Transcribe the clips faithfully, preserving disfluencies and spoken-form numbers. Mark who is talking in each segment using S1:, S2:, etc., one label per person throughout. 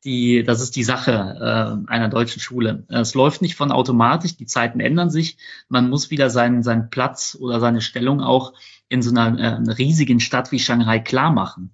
S1: die, das ist die Sache äh, einer deutschen Schule. Es läuft nicht von automatisch, die Zeiten ändern sich. Man muss wieder seinen, seinen Platz oder seine Stellung auch in so einer äh, riesigen Stadt wie Shanghai klar machen.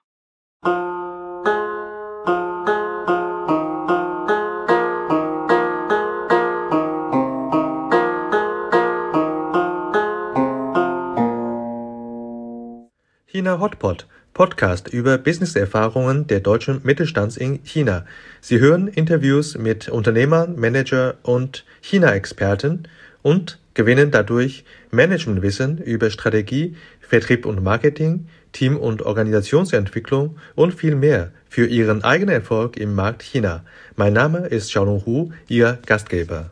S2: China Hotpot, Podcast über Business-Erfahrungen der deutschen Mittelstands in China. Sie hören Interviews mit Unternehmern, Manager und China-Experten und gewinnen dadurch Managementwissen über Strategie, Vertrieb und Marketing, Team- und Organisationsentwicklung und viel mehr für Ihren eigenen Erfolg im Markt China. Mein Name ist Xiaolong Hu, Ihr Gastgeber.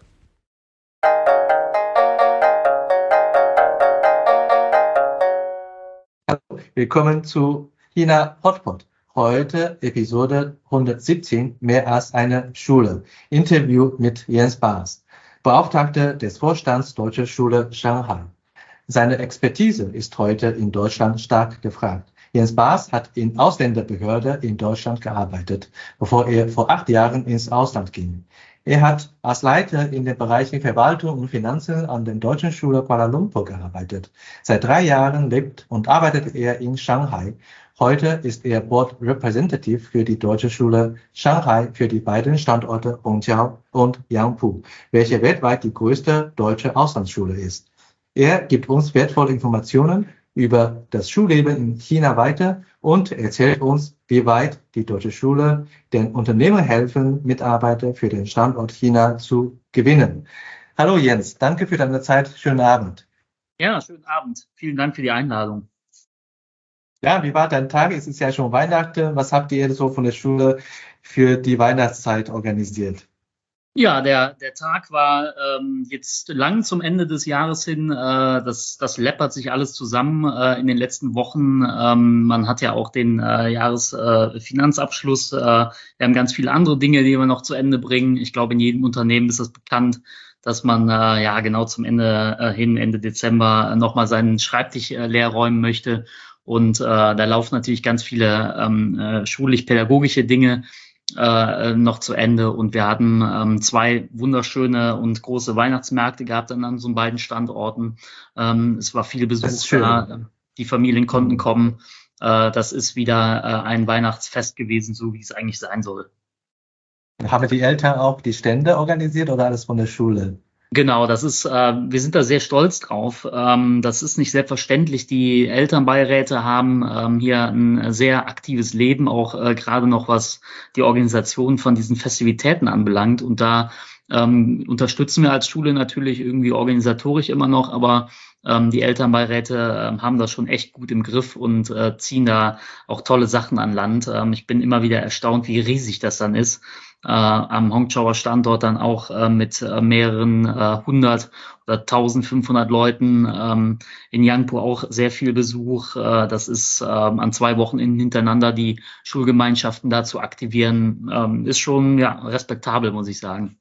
S3: Willkommen zu China Hotpot. Heute Episode hundertsiebzehn, mehr als eine Schule. Interview mit Jens Baas, Beauftragter des Vorstands Deutsche Schule Shanghai. Seine Expertise ist heute in Deutschland stark gefragt. Jens Baas hat in Ausländerbehörde in Deutschland gearbeitet, bevor er vor acht Jahren ins Ausland ging. Er hat als Leiter in den Bereichen Verwaltung und Finanzen an der Deutschen Schule Kuala Lumpur gearbeitet. Seit drei Jahren lebt und arbeitet er in Shanghai. Heute ist er Board Representative für die Deutsche Schule Shanghai für die beiden Standorte Hongqiao und Yangpu, welche weltweit die größte deutsche Auslandsschule ist. Er gibt uns wertvolle Informationen über das Schulleben in China weiter und erzählt uns, wie weit die deutsche Schule den Unternehmen helfen, Mitarbeiter für den Standort China zu gewinnen. Hallo Jens, danke für deine Zeit. Schönen Abend.
S1: Ja, schönen Abend. Vielen Dank für die Einladung.
S3: Ja, wie war dein Tag? Es ist ja schon Weihnachten. Was habt ihr so von der Schule für die Weihnachtszeit organisiert?
S1: Ja, der der Tag war ähm, jetzt lang zum Ende des Jahres hin. Äh, das das läppert sich alles zusammen äh, in den letzten Wochen. Ähm, man hat ja auch den äh, Jahresfinanzabschluss. Äh, wir haben ganz viele andere Dinge, die wir noch zu Ende bringen. Ich glaube, in jedem Unternehmen ist das bekannt, dass man äh, ja genau zum Ende äh, hin, Ende Dezember, äh, nochmal seinen Schreibtisch äh, leer räumen möchte. Und äh, da laufen natürlich ganz viele ähm, äh, schulisch-pädagogische Dinge äh, noch zu Ende. Und wir hatten ähm, zwei wunderschöne und große Weihnachtsmärkte gehabt an unseren beiden Standorten. Ähm, es war viel Besuch da, die Familien konnten kommen. Äh, das ist wieder äh, ein Weihnachtsfest gewesen, so wie es eigentlich sein soll.
S3: Haben die Eltern auch die Stände organisiert oder alles von der Schule?
S1: Genau, das ist, äh, wir sind da sehr stolz drauf. Ähm, das ist nicht selbstverständlich. Die Elternbeiräte haben ähm, hier ein sehr aktives Leben, auch äh, gerade noch was die Organisation von diesen Festivitäten anbelangt. Und da ähm, unterstützen wir als Schule natürlich irgendwie organisatorisch immer noch, aber ähm, die Elternbeiräte äh, haben das schon echt gut im Griff und äh, ziehen da auch tolle Sachen an Land. Ähm, ich bin immer wieder erstaunt, wie riesig das dann ist. Äh, am Hongqiaoer Standort dann auch äh, mit äh, mehreren äh, hundert oder eintausendfünfhundert Leuten, ähm, in Yangpu auch sehr viel Besuch. Äh, das ist ähm, an zwei Wochenenden hintereinander die Schulgemeinschaften da zu aktivieren, ähm, ist schon ja respektabel, muss ich sagen.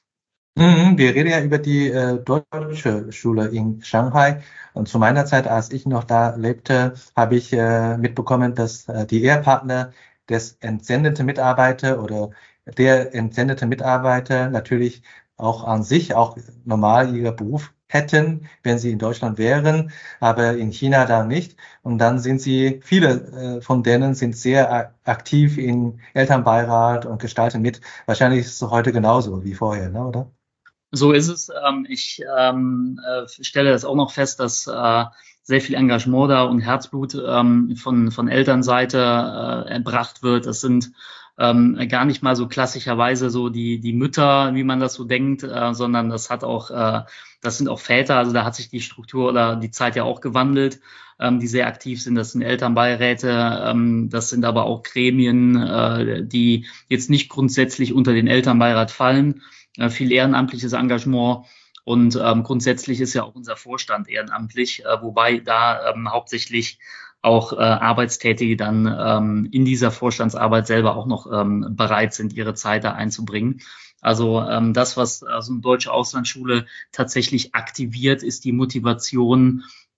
S3: Mhm, wir reden ja über die äh, deutsche Schule in Shanghai. Und zu meiner Zeit, als ich noch da lebte, habe ich äh, mitbekommen, dass äh, die Ehepartner des entsendeten Mitarbeiter oder der entsendete Mitarbeiter natürlich auch an sich auch normal ihren Beruf hätten, wenn sie in Deutschland wären, aber in China da nicht. Und dann sind sie, viele äh, von denen sind sehr aktiv im Elternbeirat und gestalten mit. Wahrscheinlich ist es heute genauso wie vorher, ne, oder?
S1: So ist es. Ähm, ich ähm, äh, stelle das auch noch fest, dass äh, sehr viel Engagement da und Herzblut ähm, von von Elternseite äh, erbracht wird. Das sind ähm, gar nicht mal so klassischerweise so die die Mütter, wie man das so denkt, äh, sondern das hat auch äh, das sind auch Väter. Also da hat sich die Struktur oder die Zeit ja auch gewandelt, ähm, die sehr aktiv sind. Das sind Elternbeiräte, ähm, das sind aber auch Gremien, äh, die jetzt nicht grundsätzlich unter den Elternbeirat fallen. Äh, viel ehrenamtliches Engagement. Und ähm, grundsätzlich ist ja auch unser Vorstand ehrenamtlich, äh, wobei da ähm, hauptsächlich auch äh, Arbeitstätige dann ähm, in dieser Vorstandsarbeit selber auch noch ähm, bereit sind, ihre Zeit da einzubringen. Also ähm, das, was also eine deutsche Auslandsschule tatsächlich aktiviert, ist die Motivation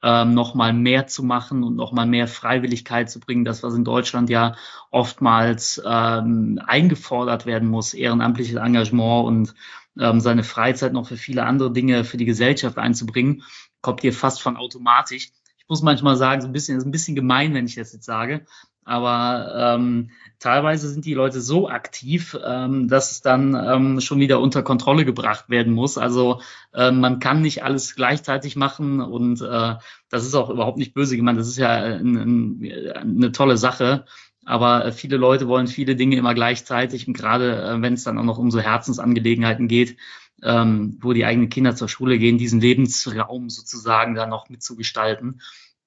S1: ähm, noch mal mehr zu machen und noch mal mehr Freiwilligkeit zu bringen. Das, was in Deutschland ja oftmals ähm, eingefordert werden muss, ehrenamtliches Engagement und ähm, seine Freizeit noch für viele andere Dinge für die Gesellschaft einzubringen, kommt hier fast von automatisch. Ich muss manchmal sagen, so ein bisschen, ist ein bisschen gemein, wenn ich das jetzt sage, aber ähm, teilweise sind die Leute so aktiv, ähm, dass es dann ähm, schon wieder unter Kontrolle gebracht werden muss. Also äh, man kann nicht alles gleichzeitig machen und äh, das ist auch überhaupt nicht böse gemeint. Das ist ja ein, ein, eine tolle Sache. Aber viele Leute wollen viele Dinge immer gleichzeitig und gerade äh, wenn es dann auch noch um so Herzensangelegenheiten geht, ähm, wo die eigenen Kinder zur Schule gehen, diesen Lebensraum sozusagen dann noch mitzugestalten,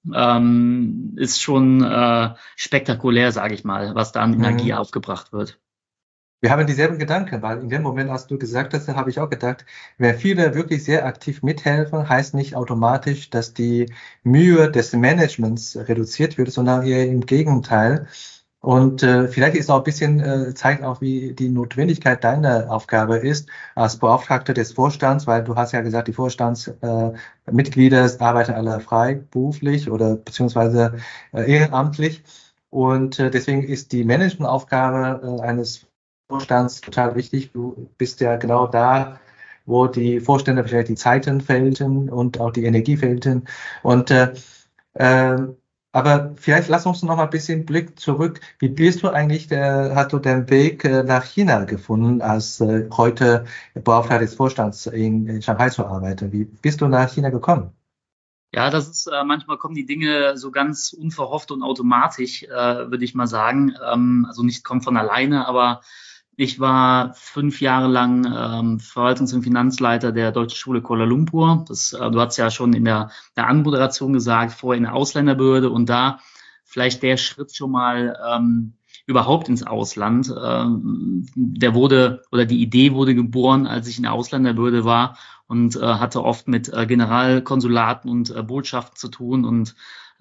S1: ähm, ist schon äh, spektakulär, sage ich mal, was da an Energie
S3: Mhm.
S1: aufgebracht wird.
S3: Wir haben dieselben Gedanken, weil in dem Moment, als du gesagt hast, habe ich auch gedacht, wenn viele wirklich sehr aktiv mithelfen, heißt nicht automatisch, dass die Mühe des Managements reduziert wird, sondern eher im Gegenteil. Und äh, vielleicht ist auch ein bisschen, äh, zeigt auch, wie die Notwendigkeit deiner Aufgabe ist als Beauftragter des Vorstands, weil du hast ja gesagt, die Vorstandsmitglieder äh, Mitglieder arbeiten alle freiberuflich oder beziehungsweise äh, ehrenamtlich. Und äh, deswegen ist die Managementaufgabe äh, eines Vorstands total wichtig. Du bist ja genau da, wo die Vorstände vielleicht die Zeiten fehlten und auch die Energie fehlten. Und äh, äh, aber vielleicht lass uns noch mal ein bisschen Blick zurück. Wie bist du eigentlich, der, hast du den Weg äh, nach China gefunden, als äh, heute Beauftragter des Vorstands in, in Shanghai zu arbeiten? Wie bist du nach China gekommen?
S1: Ja, das ist äh, manchmal kommen die Dinge so ganz unverhofft und automatisch, äh, würde ich mal sagen. Ähm, also nicht kommt von alleine, aber ich war fünf Jahre lang ähm, Verwaltungs- und Finanzleiter der Deutschen Schule Kuala Lumpur. Das, äh, du hast ja schon in der, der Anmoderation gesagt, vorher in der Ausländerbehörde und da vielleicht der Schritt schon mal ähm, überhaupt ins Ausland. Ähm, der wurde oder die Idee wurde geboren, als ich in der Ausländerbehörde war und äh, hatte oft mit äh, Generalkonsulaten und äh, Botschaften zu tun und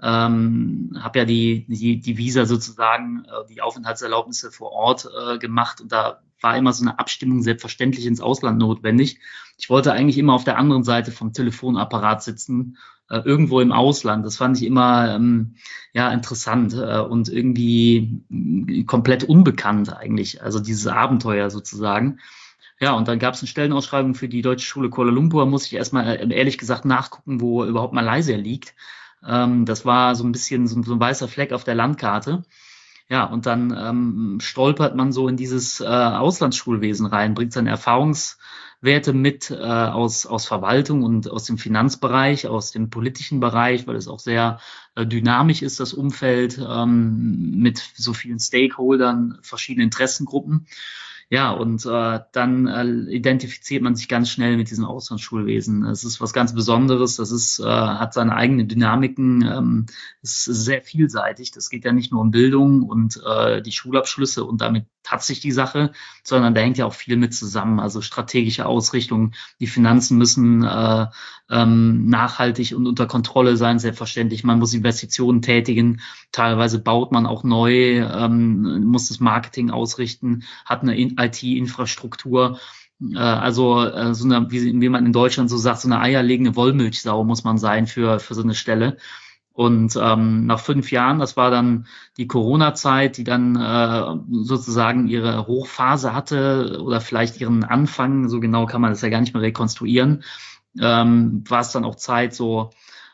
S1: ähm, habe ja die, die, die Visa sozusagen, äh, die Aufenthaltserlaubnisse vor Ort äh, gemacht und da war immer so eine Abstimmung selbstverständlich ins Ausland notwendig. Ich wollte eigentlich immer auf der anderen Seite vom Telefonapparat sitzen, äh, irgendwo im Ausland. Das fand ich immer ähm, ja interessant äh, und irgendwie mh, komplett unbekannt eigentlich, also dieses Abenteuer sozusagen. Ja, und dann gab es eine Stellenausschreibung für die Deutsche Schule Kuala Lumpur. Muss ich erstmal äh, ehrlich gesagt nachgucken, wo überhaupt Malaysia liegt. Ähm, das war so ein bisschen so, so ein weißer Fleck auf der Landkarte. Ja, und dann ähm, stolpert man so in dieses äh, Auslandsschulwesen rein, bringt seine Erfahrungswerte mit äh, aus, aus Verwaltung und aus dem Finanzbereich, aus dem politischen Bereich, weil es auch sehr äh, dynamisch ist, das Umfeld ähm, mit so vielen Stakeholdern, verschiedenen Interessengruppen. Ja, und äh, dann äh, identifiziert man sich ganz schnell mit diesem Auslandsschulwesen. Es ist was ganz Besonderes, das ist, äh, hat seine eigenen Dynamiken, ähm, es ist sehr vielseitig. Das geht ja nicht nur um Bildung und äh, die Schulabschlüsse und damit hat sich die Sache, sondern da hängt ja auch viel mit zusammen. Also strategische Ausrichtung, die Finanzen müssen äh, ähm, nachhaltig und unter Kontrolle sein, selbstverständlich. Man muss Investitionen tätigen, teilweise baut man auch neu, ähm, muss das Marketing ausrichten, hat eine I T-Infrastruktur. Äh, also äh, so eine, wie, wie man in Deutschland so sagt, so eine eierlegende Wollmilchsau muss man sein für, für so eine Stelle. Und ähm, nach fünf Jahren, das war dann die Corona-Zeit, die dann äh, sozusagen ihre Hochphase hatte oder vielleicht ihren Anfang, so genau kann man das ja gar nicht mehr rekonstruieren, ähm, war es dann auch Zeit, so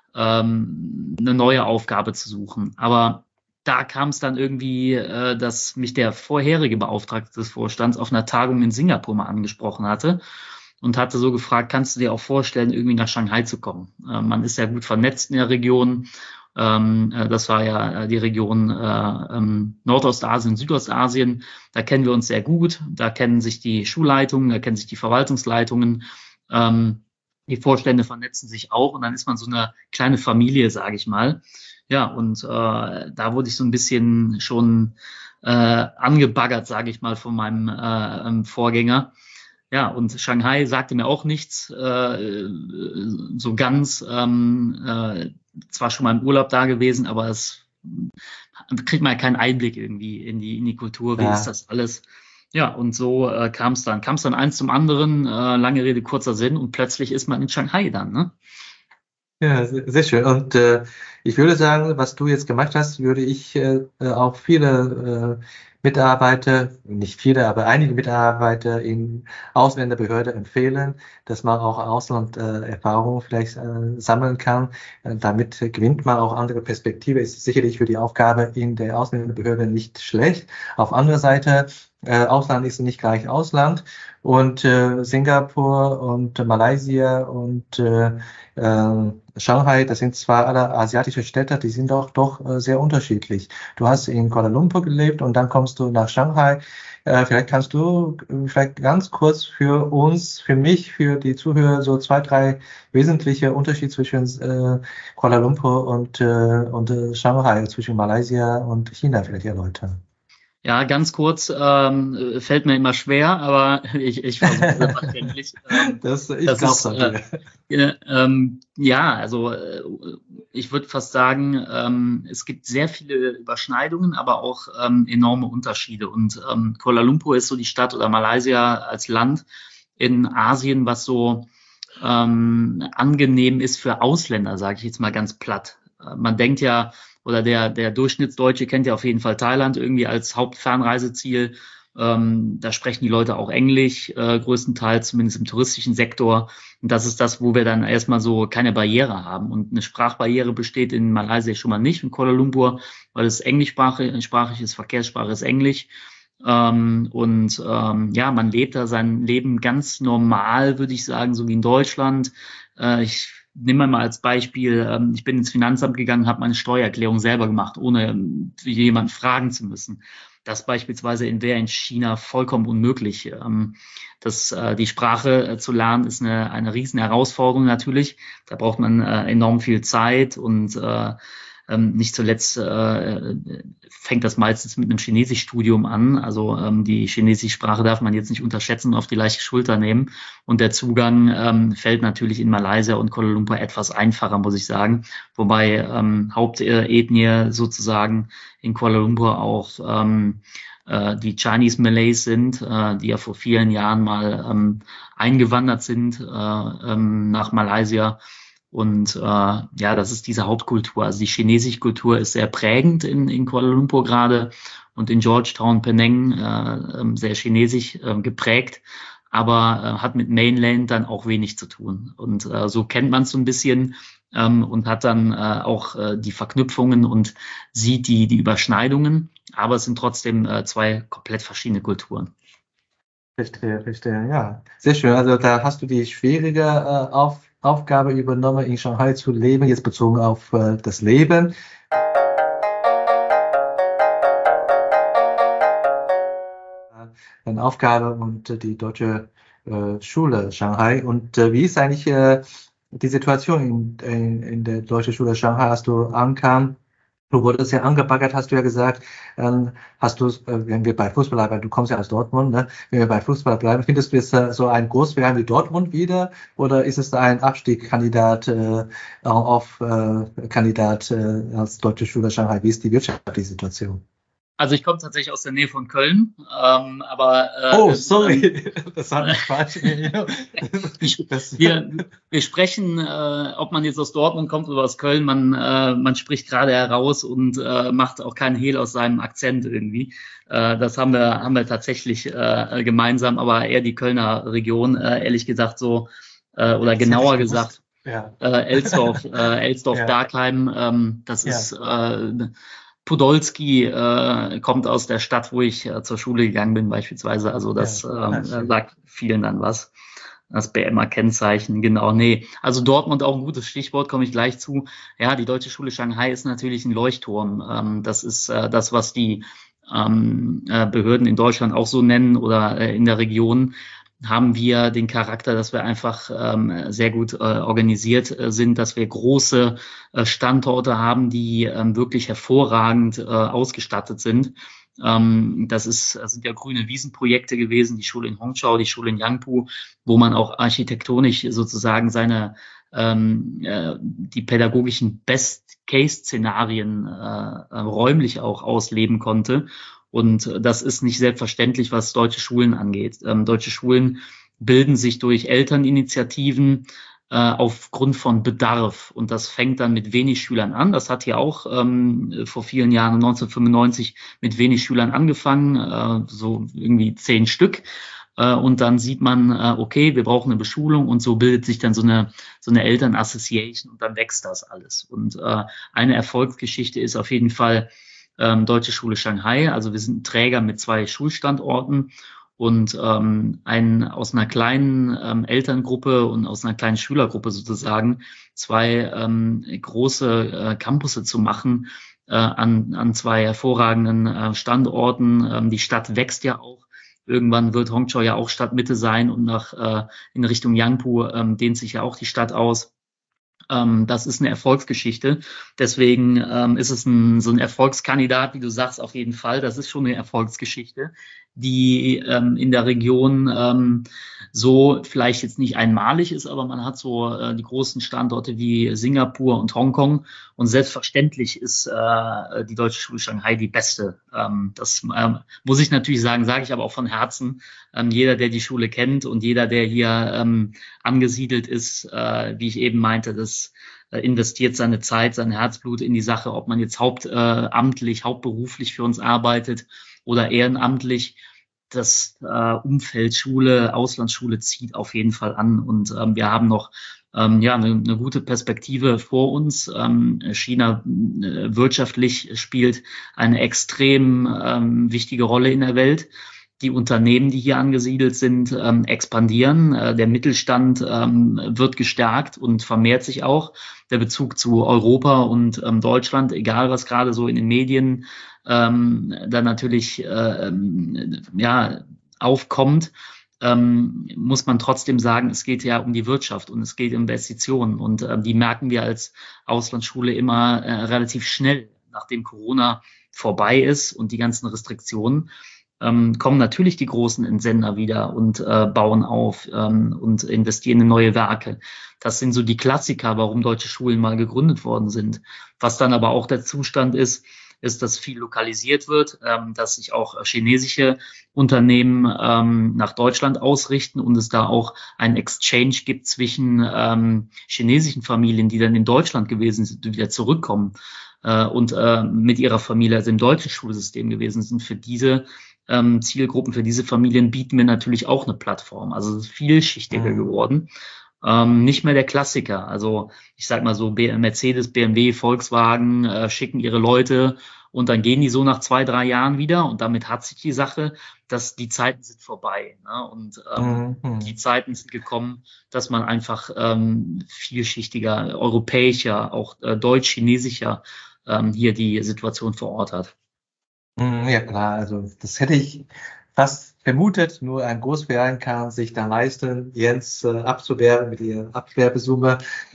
S1: ähm, eine neue Aufgabe zu suchen. Aber da kam es dann irgendwie, äh, dass mich der vorherige Beauftragte des Vorstands auf einer Tagung in Singapur mal angesprochen hatte und hatte so gefragt, kannst du dir auch vorstellen, irgendwie nach Shanghai zu kommen? Äh, man ist ja gut vernetzt in der Region. Ähm, äh, das war ja die Region äh, ähm, Nordostasien, Südostasien. Da kennen wir uns sehr gut. Da kennen sich die Schulleitungen, da kennen sich die Verwaltungsleitungen. Ähm, die Vorstände vernetzen sich auch und dann ist man so eine kleine Familie, sage ich mal. Ja, und äh, da wurde ich so ein bisschen schon äh, angebaggert, sage ich mal, von meinem äh, Vorgänger. Ja, und Shanghai sagte mir auch nichts äh, so ganz. Ähm, äh, zwar schon mal im Urlaub da gewesen, aber es kriegt man ja keinen Einblick irgendwie in die in die Kultur. Wie ist
S3: Ja.
S1: das alles? Ja, und so äh, kam es dann. Kam es dann eins zum anderen, äh, lange Rede, kurzer Sinn, und plötzlich ist man in Shanghai dann, ne?
S3: Ja, sehr, sehr schön. Und äh, ich würde sagen, was du jetzt gemacht hast, würde ich äh, auch viele äh, Mitarbeiter, nicht viele, aber einige Mitarbeiter in Ausländerbehörde empfehlen, dass man auch Auslandserfahrung äh, Erfahrung vielleicht äh, sammeln kann. Äh, damit gewinnt man auch andere Perspektive. Ist sicherlich für die Aufgabe in der Ausländerbehörde nicht schlecht. Auf anderer Seite, äh, Ausland ist nicht gleich Ausland. Und äh, Singapur und Malaysia und äh, äh, Shanghai, das sind zwar alle asiatische Städte, die sind doch doch äh, sehr unterschiedlich. Du hast in Kuala Lumpur gelebt und dann kommst du nach Shanghai. Äh, vielleicht kannst du äh, vielleicht ganz kurz für uns, für mich, für die Zuhörer so zwei, drei wesentliche Unterschiede zwischen äh, Kuala Lumpur und, äh, und äh, Shanghai, zwischen Malaysia und China vielleicht erläutern.
S1: Ja, ganz kurz, ähm, fällt mir immer schwer, aber ich, ich versuche es verständlich. Ähm,
S3: Das, ich
S1: das
S3: glaub's
S1: ist,
S3: an
S1: äh,
S3: dir.
S1: äh, ähm, ja, also äh, ich würde fast sagen, ähm, es gibt sehr viele Überschneidungen, aber auch ähm, enorme Unterschiede. Und ähm, Kuala Lumpur ist so die Stadt oder Malaysia als Land in Asien, was so ähm, angenehm ist für Ausländer, sage ich jetzt mal ganz platt. Äh, man denkt ja, oder der, der Durchschnittsdeutsche kennt ja auf jeden Fall Thailand irgendwie als Hauptfernreiseziel. Ähm, da sprechen die Leute auch Englisch, äh, größtenteils, zumindest im touristischen Sektor. Und das ist das, wo wir dann erstmal so keine Barriere haben. Und eine Sprachbarriere besteht in Malaysia schon mal nicht, in Kuala Lumpur, weil es englischsprachig sprachig ist, Verkehrssprache ist Englisch. Ähm, und ähm, ja, man lebt da sein Leben ganz normal, würde ich sagen, so wie in Deutschland. Äh, ich nehme mal als Beispiel, ähm, ich bin ins Finanzamt gegangen, habe meine Steuererklärung selber gemacht, ohne ähm, jemanden fragen zu müssen. Das beispielsweise in wäre in China vollkommen unmöglich. Ähm, das, äh, die Sprache äh, zu lernen ist eine, eine riesen Herausforderung natürlich. Da braucht man äh, enorm viel Zeit und äh, ähm, nicht zuletzt äh, fängt das meistens mit einem Chinesischstudium an. Also ähm, die chinesische Sprache darf man jetzt nicht unterschätzen und auf die leichte Schulter nehmen. Und der Zugang ähm, fällt natürlich in Malaysia und Kuala Lumpur etwas einfacher, muss ich sagen. Wobei ähm, Hauptethnie sozusagen in Kuala Lumpur auch ähm, äh, die Chinese Malays sind, äh, die ja vor vielen Jahren mal ähm, eingewandert sind äh, ähm, nach Malaysia. Und äh, ja, das ist diese Hauptkultur. Also die chinesische Kultur ist sehr prägend in, in Kuala Lumpur gerade und in Georgetown, Penang äh, sehr chinesisch äh, geprägt, aber äh, hat mit Mainland dann auch wenig zu tun. Und äh, so kennt man es so ein bisschen ähm, und hat dann äh, auch äh, die Verknüpfungen und sieht die, die Überschneidungen, aber es sind trotzdem äh, zwei komplett verschiedene Kulturen.
S3: Verstehe, verstehe, ja. Sehr schön. Also da hast du die schwierige äh, Auf, Aufgabe übernommen, in Shanghai zu leben, jetzt bezogen auf äh, das Leben. Eine Aufgabe und äh, die deutsche äh, Schule Shanghai. Und äh, wie ist eigentlich äh, die Situation in, in, in der deutschen Schule Shanghai, als du ankam? Du wurdest ja angebaggert, hast du ja gesagt. Ähm, hast du, äh, wenn wir bei Fußball bleiben, du kommst ja aus Dortmund, ne? Wenn wir bei Fußball bleiben, findest du es äh, so ein Großverein wie Dortmund wieder? Oder ist es ein Abstiegskandidat, äh, auf äh, Kandidat äh, als deutsche Schule Shanghai? Wie ist die wirtschaftliche Situation?
S1: Also ich komme tatsächlich aus der Nähe von Köln, ähm, aber
S3: Oh,
S1: äh,
S3: sorry,
S1: ähm,
S3: das hat mich falsch. Das,
S1: wir, wir sprechen, äh, ob man jetzt aus Dortmund kommt oder aus Köln, man, äh, man spricht gerade heraus und äh, macht auch keinen Hehl aus seinem Akzent irgendwie. Äh, das haben wir, haben wir tatsächlich äh, gemeinsam, aber eher die Kölner Region, äh, ehrlich gesagt so, äh, oder
S3: das hätte ich
S1: genauer
S3: gewusst.
S1: gesagt,
S3: Ja,
S1: äh, Elsdorf, äh,
S3: ja,
S1: Elsdorf-Bergheim, ähm, das
S3: ja,
S1: ist äh, Podolski äh, kommt aus der Stadt, wo ich äh, zur Schule gegangen bin beispielsweise. Also
S3: ja.
S1: das
S3: Ah,
S1: ähm,
S3: schön.
S1: sagt vielen dann was. Das B M A-Kennzeichen, genau. Nee, also Dortmund auch ein gutes Stichwort, komme ich gleich zu. Ja, die Deutsche Schule Shanghai ist natürlich ein Leuchtturm. Ähm, das ist äh, das, was die ähm, äh, Behörden in Deutschland auch so nennen oder äh, in der Region haben wir den Charakter, dass wir einfach ähm, sehr gut äh, organisiert äh, sind, dass wir große äh, Standorte haben, die ähm, wirklich hervorragend äh, ausgestattet sind. Ähm, das ist, das sind ja grüne Wiesenprojekte gewesen, die Schule in Hongqiao, die Schule in Yangpu, wo man auch architektonisch sozusagen seine ähm, äh, die pädagogischen Best-Case-Szenarien äh, äh, räumlich auch ausleben konnte. Und das ist nicht selbstverständlich, was deutsche Schulen angeht. Ähm, deutsche Schulen bilden sich durch Elterninitiativen äh, aufgrund von Bedarf. Und das fängt dann mit wenig Schülern an. Das hat hier auch ähm, vor vielen Jahren, neunzehnhundertfünfundneunzig, mit wenig Schülern angefangen, äh, so irgendwie zehn Stück. Äh, und dann sieht man, äh, okay, wir brauchen eine Beschulung, und so bildet sich dann so eine so eine Eltern-Association, und dann wächst das alles. Und äh, eine Erfolgsgeschichte ist auf jeden Fall ähm, Deutsche Schule Shanghai. Also wir sind ein Träger mit zwei Schulstandorten. Und ähm, ein, aus einer kleinen ähm, Elterngruppe und aus einer kleinen Schülergruppe sozusagen zwei ähm, große äh, Campusse zu machen äh, an, an zwei hervorragenden äh, Standorten. Ähm, die Stadt wächst ja auch. Irgendwann wird Hongqiao ja auch Stadtmitte sein, und nach äh, in Richtung Yangpu ähm, dehnt sich ja auch die Stadt aus. Ähm, das ist eine Erfolgsgeschichte. Deswegen ähm, ist es ein, so ein Erfolgskandidat, wie du sagst, auf jeden Fall. Das ist schon eine Erfolgsgeschichte, die ähm, in der Region ähm, so vielleicht jetzt nicht einmalig ist, aber man hat so äh, die großen Standorte wie Singapur und Hongkong, und selbstverständlich ist äh, die Deutsche Schule Shanghai die beste. Ähm, das ähm, muss ich natürlich sagen, sage ich aber auch von Herzen. Ähm, jeder, der die Schule kennt, und jeder, der hier ähm, angesiedelt ist, äh, wie ich eben meinte, das äh, investiert seine Zeit, sein Herzblut in die Sache, ob man jetzt hauptamtlich, äh, hauptberuflich für uns arbeitet oder ehrenamtlich. Das äh, Umfeld Schule, Auslandsschule zieht auf jeden Fall an, und ähm, wir haben noch ähm, ja eine, eine gute Perspektive vor uns. Ähm, China äh, wirtschaftlich spielt eine extrem ähm, wichtige Rolle in der Welt. Die Unternehmen, die hier angesiedelt sind, ähm, expandieren. Äh, der Mittelstand ähm, wird gestärkt und vermehrt sich auch. Der Bezug zu Europa und ähm, Deutschland, egal was gerade so in den Medien ähm, dann natürlich äh, ja aufkommt, ähm, muss man trotzdem sagen, es geht ja um die Wirtschaft und es geht um Investitionen, und äh, die merken wir als Auslandsschule immer äh, relativ schnell, nachdem Corona vorbei ist und die ganzen Restriktionen. Ähm, kommen natürlich die großen Entsender wieder und äh, bauen auf ähm, und investieren in neue Werke. Das sind so die Klassiker, warum deutsche Schulen mal gegründet worden sind. Was dann aber auch der Zustand ist, ist, dass viel lokalisiert wird, ähm, dass sich auch chinesische Unternehmen ähm, nach Deutschland ausrichten und es da auch ein Exchange gibt zwischen ähm, chinesischen Familien, die dann in Deutschland gewesen sind, die wieder zurückkommen äh, und äh, mit ihrer Familie, also im deutschen Schulsystem gewesen sind. Für diese ähm, Zielgruppen, für diese Familien bieten wir natürlich auch eine Plattform. Also es ist vielschichtiger mhm. geworden. Ähm, nicht mehr der Klassiker. Also ich sag mal so, B- Mercedes, B M W, Volkswagen äh, schicken ihre Leute und dann gehen die so nach zwei, drei Jahren wieder, und damit hat sich die Sache, dass die Zeiten sind vorbei. Ne? Und ähm, mhm. die Zeiten sind gekommen, dass man einfach ähm, vielschichtiger, europäischer, auch äh, deutsch-chinesischer ähm, hier die Situation vor Ort hat.
S3: Ja klar, also das hätte ich fast vermutet, nur ein Großverein kann sich dann leisten, Jens äh, abzuwehren mit ihrer Abwerbesumme.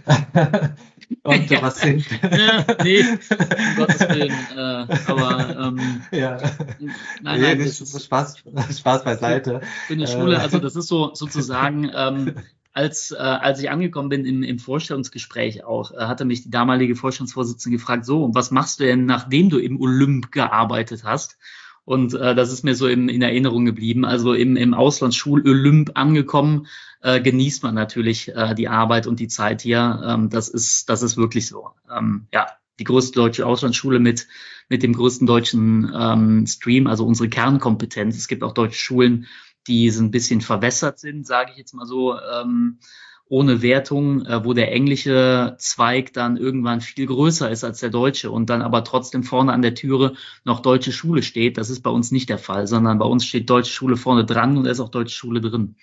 S3: Und ja. was sind...
S1: ja, nee, um Gottes Willen. Äh, aber ähm,
S3: ja.
S1: nein, nein, das
S3: ist Spaß, Spaß beiseite.
S1: Für eine Schule, also das ist so sozusagen... Ähm, Als, äh, als ich angekommen bin im, im Vorstellungsgespräch auch, äh, hatte mich die damalige Vorstandsvorsitzende gefragt, so, und was machst du denn, nachdem du im Olymp gearbeitet hast? Und äh, das ist mir so im, in Erinnerung geblieben. Also im, im Auslandsschul-Olymp angekommen, äh, genießt man natürlich äh, die Arbeit und die Zeit hier. Ähm, das ist, das ist wirklich so. Ähm, ja, die größte deutsche Auslandsschule mit, mit dem größten deutschen ähm, Stream, also unsere Kernkompetenz. Es gibt auch deutsche Schulen, die so ein bisschen verwässert sind, sage ich jetzt mal so, ähm, ohne Wertung, äh, wo der englische Zweig dann irgendwann viel größer ist als der deutsche und dann aber trotzdem vorne an der Türe noch deutsche Schule steht. Das ist bei uns nicht der Fall, sondern bei uns steht deutsche Schule vorne dran und da ist auch deutsche Schule drin.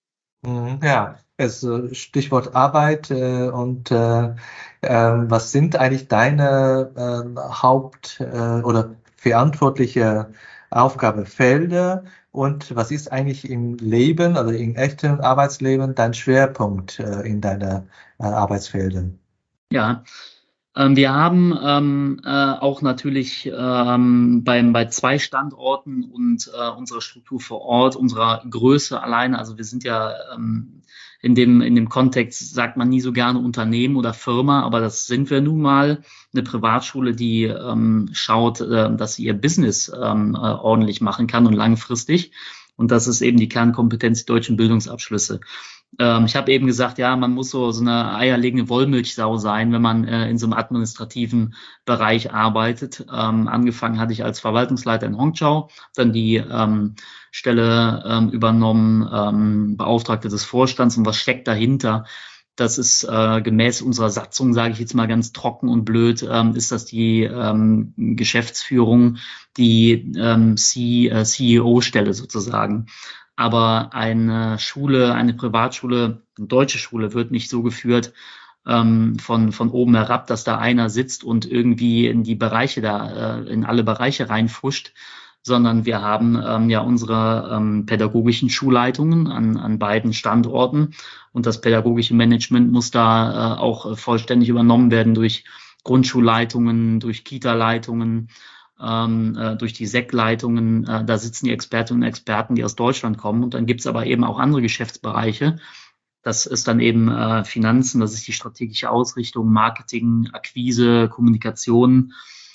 S3: Ja, es Stichwort Arbeit äh, und äh, äh, was sind eigentlich deine äh, Haupt- äh, oder verantwortliche Aufgabenfelder und was ist eigentlich im Leben, also im echten Arbeitsleben, dein Schwerpunkt äh, in deiner äh, Arbeitsfelder?
S1: Ja, ähm, wir haben ähm, äh, auch natürlich ähm, beim, bei zwei Standorten und äh, unserer Struktur vor Ort, unserer Größe alleine, also wir sind ja ähm, in dem, in dem Kontext sagt man nie so gerne Unternehmen oder Firma, aber das sind wir nun mal, eine Privatschule, die ähm, schaut, äh, dass sie ihr Business ähm, äh, ordentlich machen kann und langfristig. Und das ist eben die Kernkompetenz der deutschen Bildungsabschlüsse. Ähm, ich habe eben gesagt, ja, man muss so, so eine eierlegende Wollmilchsau sein, wenn man äh, in so einem administrativen Bereich arbeitet. Ähm, angefangen hatte ich als Verwaltungsleiter in Hongqiao, dann die ähm, Stelle ähm, übernommen, ähm, Beauftragte des Vorstands. Und was steckt dahinter? Das ist äh, gemäß unserer Satzung, sage ich jetzt mal ganz trocken und blöd, ähm, ist das die ähm, Geschäftsführung, die ähm, C, äh, C E O-Stelle sozusagen. Aber eine Schule, eine Privatschule, eine deutsche Schule wird nicht so geführt ähm, von von oben herab, dass da einer sitzt und irgendwie in die Bereiche da, äh, in alle Bereiche reinfuscht, sondern wir haben ähm, ja unsere ähm, pädagogischen Schulleitungen an, an beiden Standorten und das pädagogische Management muss da äh, auch vollständig übernommen werden durch Grundschulleitungen, durch Kita-Leitungen, ähm, äh, durch die S E C-Leitungen. Äh, da sitzen die Expertinnen und Experten, die aus Deutschland kommen und dann gibt's aber eben auch andere Geschäftsbereiche. Das ist dann eben äh, Finanzen, das ist die strategische Ausrichtung, Marketing, Akquise, Kommunikation.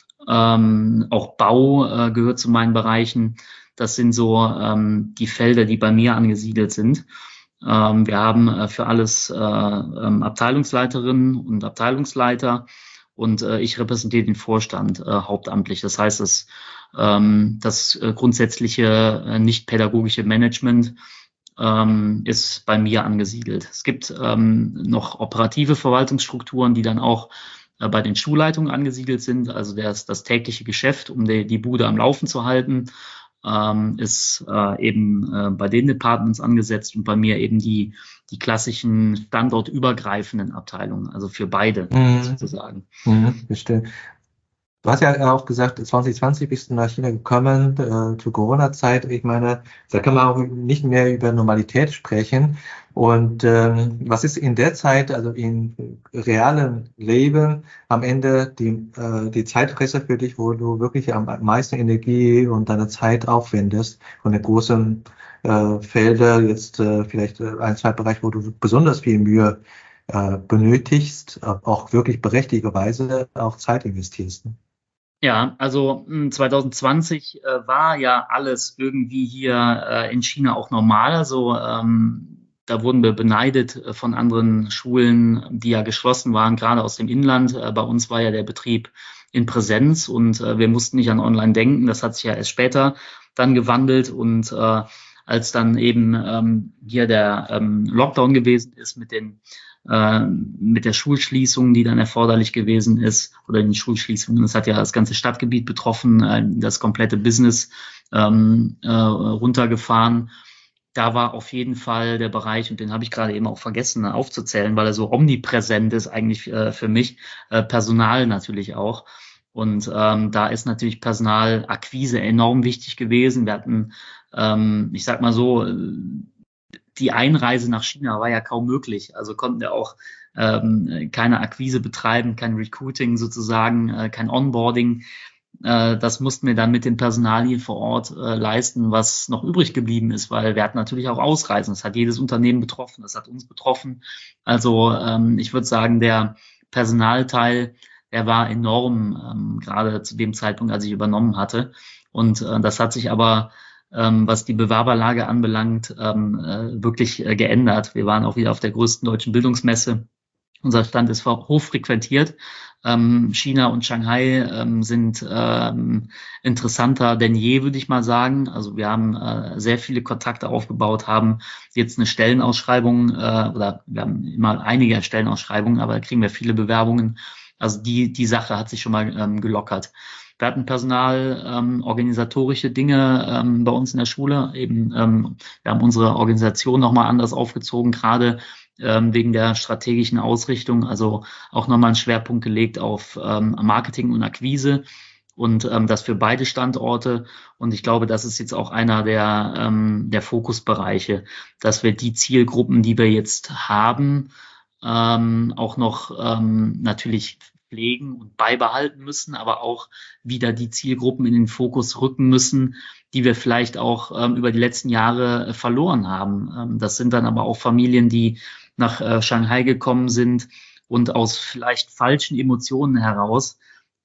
S1: Ähm, auch Bau äh, gehört zu meinen Bereichen. Das sind so ähm, die Felder, die bei mir angesiedelt sind. Ähm, wir haben äh, für alles äh, ähm, Abteilungsleiterinnen und Abteilungsleiter und äh, ich repräsentiere den Vorstand äh, hauptamtlich. Das heißt, das, ähm, das äh, grundsätzliche äh, nicht pädagogische Management ähm, ist bei mir angesiedelt. Es gibt ähm, noch operative Verwaltungsstrukturen, die dann auch bei den Schulleitungen angesiedelt sind, also das, das tägliche Geschäft, um die, die Bude am Laufen zu halten, ähm, ist äh, eben äh, bei den Departments angesetzt und bei mir eben die, die klassischen standortübergreifenden Abteilungen, also für beide
S3: Mhm.
S1: sozusagen.
S3: Mhm, verstehe. Du hast ja auch gesagt, zwanzig zwanzig bist du nach China gekommen, äh, zur Corona-Zeit. Ich meine, da kann man auch nicht mehr über Normalität sprechen. Und ähm, was ist in der Zeit, also im realen Leben, am Ende die, äh, die Zeitfresser für dich, wo du wirklich am meisten Energie und deine Zeit aufwendest von den großen äh, Felder, jetzt äh, vielleicht äh, ein, zwei Bereiche, wo du besonders viel Mühe äh, benötigst, auch wirklich berechtigterweise auch Zeit investierst. Ne?
S1: Ja, also zwanzig zwanzig äh, war ja alles irgendwie hier äh, in China auch normal. Also ähm, da wurden wir beneidet äh, von anderen Schulen, die ja geschlossen waren, gerade aus dem Inland. Äh, bei uns war ja der Betrieb in Präsenz und äh, wir mussten nicht an Online denken. Das hat sich ja erst später dann gewandelt und äh, als dann eben ähm, hier der ähm, Lockdown gewesen ist mit den äh, mit der Schulschließung, die dann erforderlich gewesen ist, oder die Schulschließungen, das hat ja das ganze Stadtgebiet betroffen, äh, das komplette Business ähm, äh, runtergefahren. Da war auf jeden Fall der Bereich, und den habe ich gerade eben auch vergessen aufzuzählen, weil er so omnipräsent ist eigentlich äh, für mich, äh, Personal natürlich auch. Und ähm, da ist natürlich Personalakquise enorm wichtig gewesen. Wir hatten, ähm, ich sag mal so, die Einreise nach China war ja kaum möglich. Also konnten wir auch ähm, keine Akquise betreiben, kein Recruiting sozusagen, äh, kein Onboarding. Äh, das mussten wir dann mit dem Personal hier vor Ort äh, leisten, was noch übrig geblieben ist, weil wir hatten natürlich auch Ausreisen. Das hat jedes Unternehmen betroffen, das hat uns betroffen. Also ähm, ich würde sagen, der Personalteil, der war enorm, ähm, gerade zu dem Zeitpunkt, als ich übernommen hatte. Und äh, das hat sich aber Ähm, was die Bewerberlage anbelangt, ähm, äh, wirklich äh, geändert. Wir waren auch wieder auf der größten deutschen Bildungsmesse. Unser Stand ist hochfrequentiert. Ähm, China und Shanghai ähm, sind ähm, interessanter denn je, würde ich mal sagen. Also wir haben äh, sehr viele Kontakte aufgebaut, haben jetzt eine Stellenausschreibung äh, oder wir haben immer einige Stellenausschreibungen, aber da kriegen wir viele Bewerbungen. Also die die Sache hat sich schon mal ähm, gelockert. Wir hatten Personal, ähm, organisatorische Dinge ähm, bei uns in der Schule. Eben, ähm, wir haben unsere Organisation nochmal anders aufgezogen, gerade ähm, wegen der strategischen Ausrichtung. Also auch nochmal einen Schwerpunkt gelegt auf ähm, Marketing und Akquise und ähm, das für beide Standorte. Und ich glaube, das ist jetzt auch einer der, ähm, der Fokusbereiche, dass wir die Zielgruppen, die wir jetzt haben, ähm, auch noch ähm, natürlich pflegen und beibehalten müssen, aber auch wieder die Zielgruppen in den Fokus rücken müssen, die wir vielleicht auch ähm, über die letzten Jahre äh, verloren haben. Ähm, das sind dann aber auch Familien, die nach äh, Shanghai gekommen sind und aus vielleicht falschen Emotionen heraus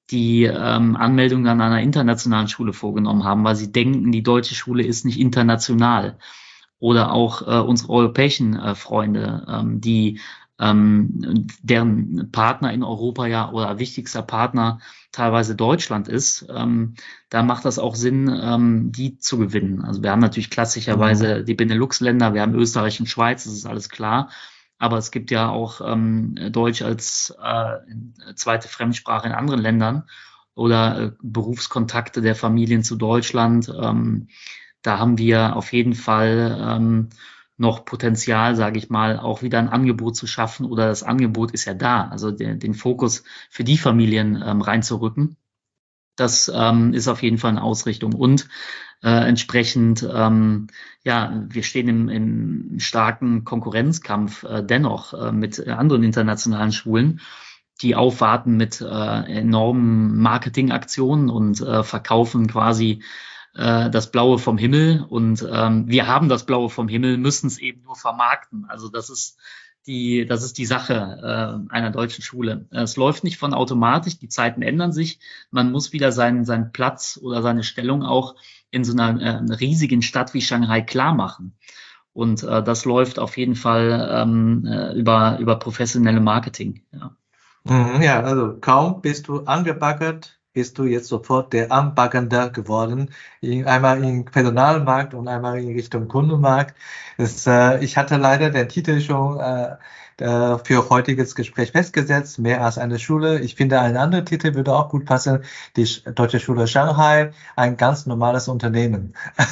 S1: die ähm, Anmeldung an einer internationalen Schule vorgenommen haben, weil sie denken, die deutsche Schule ist nicht international. Oder auch äh, unsere europäischen äh, Freunde, ähm, die ähm, deren Partner in Europa ja oder wichtigster Partner teilweise Deutschland ist, ähm, da macht das auch Sinn, ähm, die zu gewinnen. Also wir haben natürlich klassischerweise die Benelux-Länder, wir haben Österreich und Schweiz, das ist alles klar. Aber es gibt ja auch ähm, Deutsch als äh, zweite Fremdsprache in anderen Ländern oder äh, Berufskontakte der Familien zu Deutschland. Ähm, da haben wir auf jeden Fall ähm, noch Potenzial, sage ich mal, auch wieder ein Angebot zu schaffen oder das Angebot ist ja da, also den, den Fokus für die Familien ähm, reinzurücken. Das ähm, ist auf jeden Fall eine Ausrichtung und äh, entsprechend, ähm, ja, wir stehen im, im starken Konkurrenzkampf äh, dennoch äh, mit anderen internationalen Schulen, die aufwarten mit äh, enormen Marketingaktionen und äh, verkaufen quasi äh, das Blaue vom Himmel. Und ähm, wir haben das Blaue vom Himmel, müssen es eben nur vermarkten. Also das ist die, das ist die Sache äh, einer deutschen Schule. Es läuft nicht von automatisch, die Zeiten ändern sich. Man muss wieder seinen, seinen Platz oder seine Stellung auch in so einer äh, riesigen Stadt wie Shanghai klar machen. Und äh, das läuft auf jeden Fall ähm, äh, über, über professionelle Marketing. Ja.
S3: Ja, also kaum bist du angebaggert, bist du jetzt sofort der Anbaggender geworden. In, einmal im Personalmarkt und einmal in Richtung Kundenmarkt. Das, äh, ich hatte leider den Titel schon äh, äh, für heutiges Gespräch festgesetzt, mehr als eine Schule. Ich finde, ein anderer Titel würde auch gut passen. Die Sch- Deutsche Schule Shanghai, ein ganz normales Unternehmen.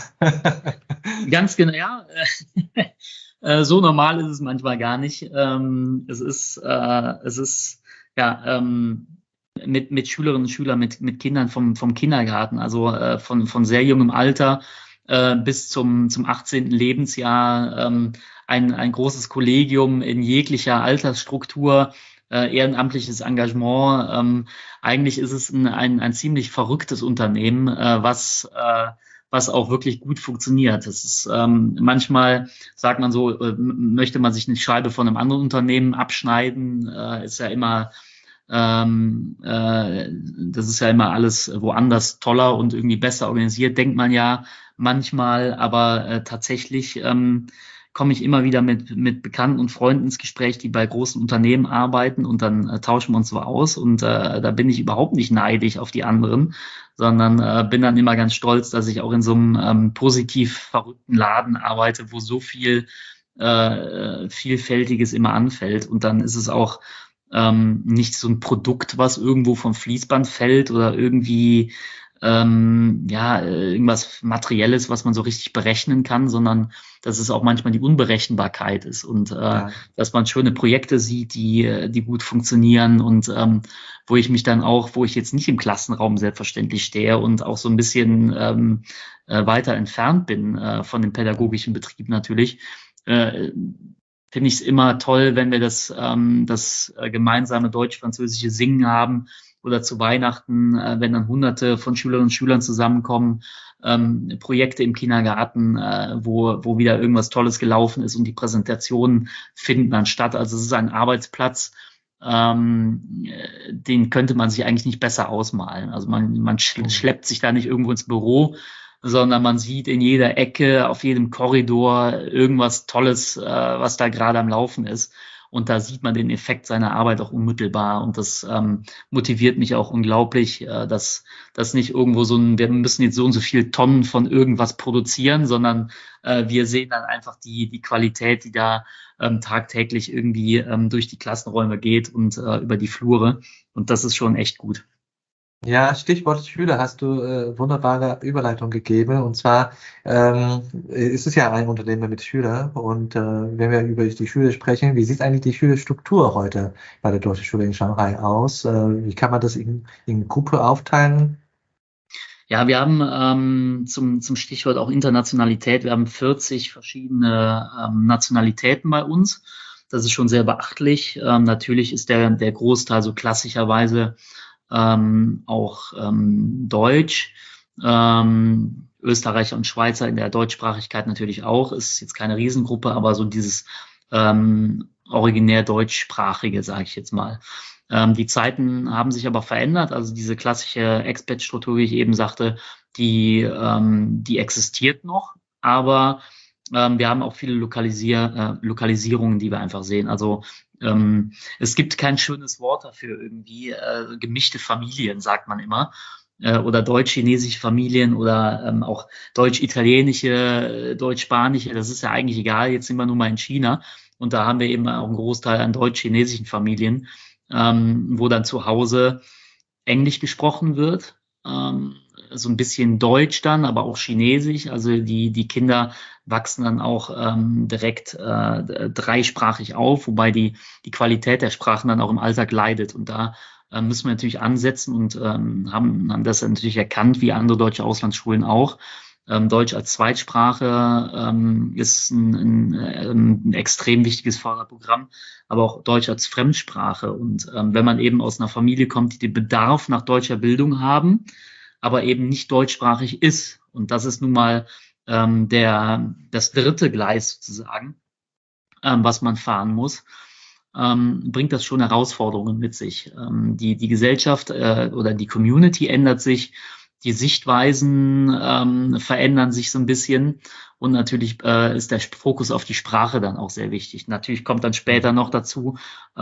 S1: Ganz genau, ja. Äh, so normal ist es manchmal gar nicht. Ähm, es ist, äh, es ist, ja, ähm, mit, mit Schülerinnen und Schülern, mit, mit Kindern vom, vom Kindergarten, also äh, von, von sehr jungem Alter äh, bis zum, zum achtzehnten Lebensjahr, ähm, ein, ein großes Kollegium in jeglicher Altersstruktur, äh, ehrenamtliches Engagement. Ähm, eigentlich ist es ein, ein, ein ziemlich verrücktes Unternehmen, äh, was, äh, was auch wirklich gut funktioniert. Das ist ähm, manchmal, sagt man so, äh, möchte man sich eine Scheibe von einem anderen Unternehmen abschneiden, äh, ist ja immer ähm, äh, das ist ja immer alles woanders toller und irgendwie besser organisiert, denkt man ja manchmal, aber äh, tatsächlich ähm, komme ich immer wieder mit mit Bekannten und Freunden ins Gespräch, die bei großen Unternehmen arbeiten und dann äh, tauschen wir uns so aus und äh, da bin ich überhaupt nicht neidisch auf die anderen, sondern äh, bin dann immer ganz stolz, dass ich auch in so einem ähm, positiv verrückten Laden arbeite, wo so viel äh, Vielfältiges immer anfällt und dann ist es auch ähm, nicht so ein Produkt, was irgendwo vom Fließband fällt oder irgendwie ähm, ja irgendwas Materielles, was man so richtig berechnen kann, sondern dass es auch manchmal die Unberechenbarkeit ist und äh, ja. dass man schöne Projekte sieht, die die gut funktionieren und ähm, wo ich mich dann auch, wo ich jetzt nicht im Klassenraum selbstverständlich stehe und auch so ein bisschen ähm, äh, weiter entfernt bin äh, von dem pädagogischen Betrieb natürlich, äh, finde ich es immer toll, wenn wir das, ähm, das äh, gemeinsame deutsch-französische Singen haben oder zu Weihnachten, äh, wenn dann Hunderte von Schülerinnen und Schülern zusammenkommen, ähm, Projekte im Kindergarten, äh, wo, wo wieder irgendwas Tolles gelaufen ist und die Präsentationen finden dann statt. Also es ist ein Arbeitsplatz, ähm, den könnte man sich eigentlich nicht besser ausmalen. Also man, man schleppt sich da nicht irgendwo ins Büro, sondern man sieht in jeder Ecke, auf jedem Korridor irgendwas Tolles, äh, was da gerade am Laufen ist. Und da sieht man den Effekt seiner Arbeit auch unmittelbar. Und das ähm, motiviert mich auch unglaublich, äh, dass das nicht irgendwo so ein, wir müssen jetzt so und so viel Tonnen von irgendwas produzieren, sondern äh, wir sehen dann einfach die die Qualität, die da ähm, tagtäglich irgendwie ähm, durch die Klassenräume geht und äh, über die Flure. Und das ist schon echt gut.
S3: Ja, Stichwort Schüler hast du äh, wunderbare Überleitung gegeben. Und zwar ähm, ist es ja ein Unternehmen mit Schülern. Und äh, wenn wir über die Schule sprechen, wie sieht eigentlich die Schülerstruktur heute bei der Deutschen Schule in Shanghai aus? Äh, wie kann man das in, in Gruppe aufteilen?
S1: Ja, wir haben ähm, zum, zum Stichwort auch Internationalität, wir haben vierzig verschiedene ähm, Nationalitäten bei uns. Das ist schon sehr beachtlich. Ähm, natürlich ist der, der Großteil so klassischerweise ähm, auch ähm, Deutsch, ähm, Österreicher und Schweizer in der Deutschsprachigkeit natürlich auch, ist jetzt keine Riesengruppe, aber so dieses ähm, originär deutschsprachige, sage ich jetzt mal. Ähm, die Zeiten haben sich aber verändert. Also diese klassische Expat-Struktur, wie ich eben sagte, die, ähm, die existiert noch, aber ähm, wir haben auch viele Lokalisier, äh, Lokalisierungen, die wir einfach sehen. Also ähm, es gibt kein schönes Wort dafür irgendwie. Äh, gemischte Familien, sagt man immer. Äh, oder deutsch-chinesische Familien oder ähm, auch deutsch-italienische, äh, deutsch-spanische. Das ist ja eigentlich egal. Jetzt sind wir nun mal in China. Und da haben wir eben auch einen Großteil an deutsch-chinesischen Familien, ähm, wo dann zu Hause Englisch gesprochen wird. Ähm, so ein bisschen Deutsch dann, aber auch Chinesisch. Also die, die Kinder wachsen dann auch ähm, direkt äh, dreisprachig auf, wobei die, die Qualität der Sprachen dann auch im Alltag leidet. Und da äh, müssen wir natürlich ansetzen und ähm, haben, haben das natürlich erkannt, wie andere deutsche Auslandsschulen auch. Ähm, Deutsch als Zweitsprache ähm, ist ein, ein, ein extrem wichtiges Förderprogramm, aber auch Deutsch als Fremdsprache. Und ähm, wenn man eben aus einer Familie kommt, die den Bedarf nach deutscher Bildung haben, aber eben nicht deutschsprachig ist, und das ist nun mal ähm, der das dritte Gleis sozusagen, ähm, was man fahren muss, ähm, bringt das schon Herausforderungen mit sich. Ähm, die die Gesellschaft äh, oder die Community ändert sich, die Sichtweisen ähm, verändern sich so ein bisschen und natürlich äh, ist der Fokus auf die Sprache dann auch sehr wichtig. Natürlich kommt dann später noch dazu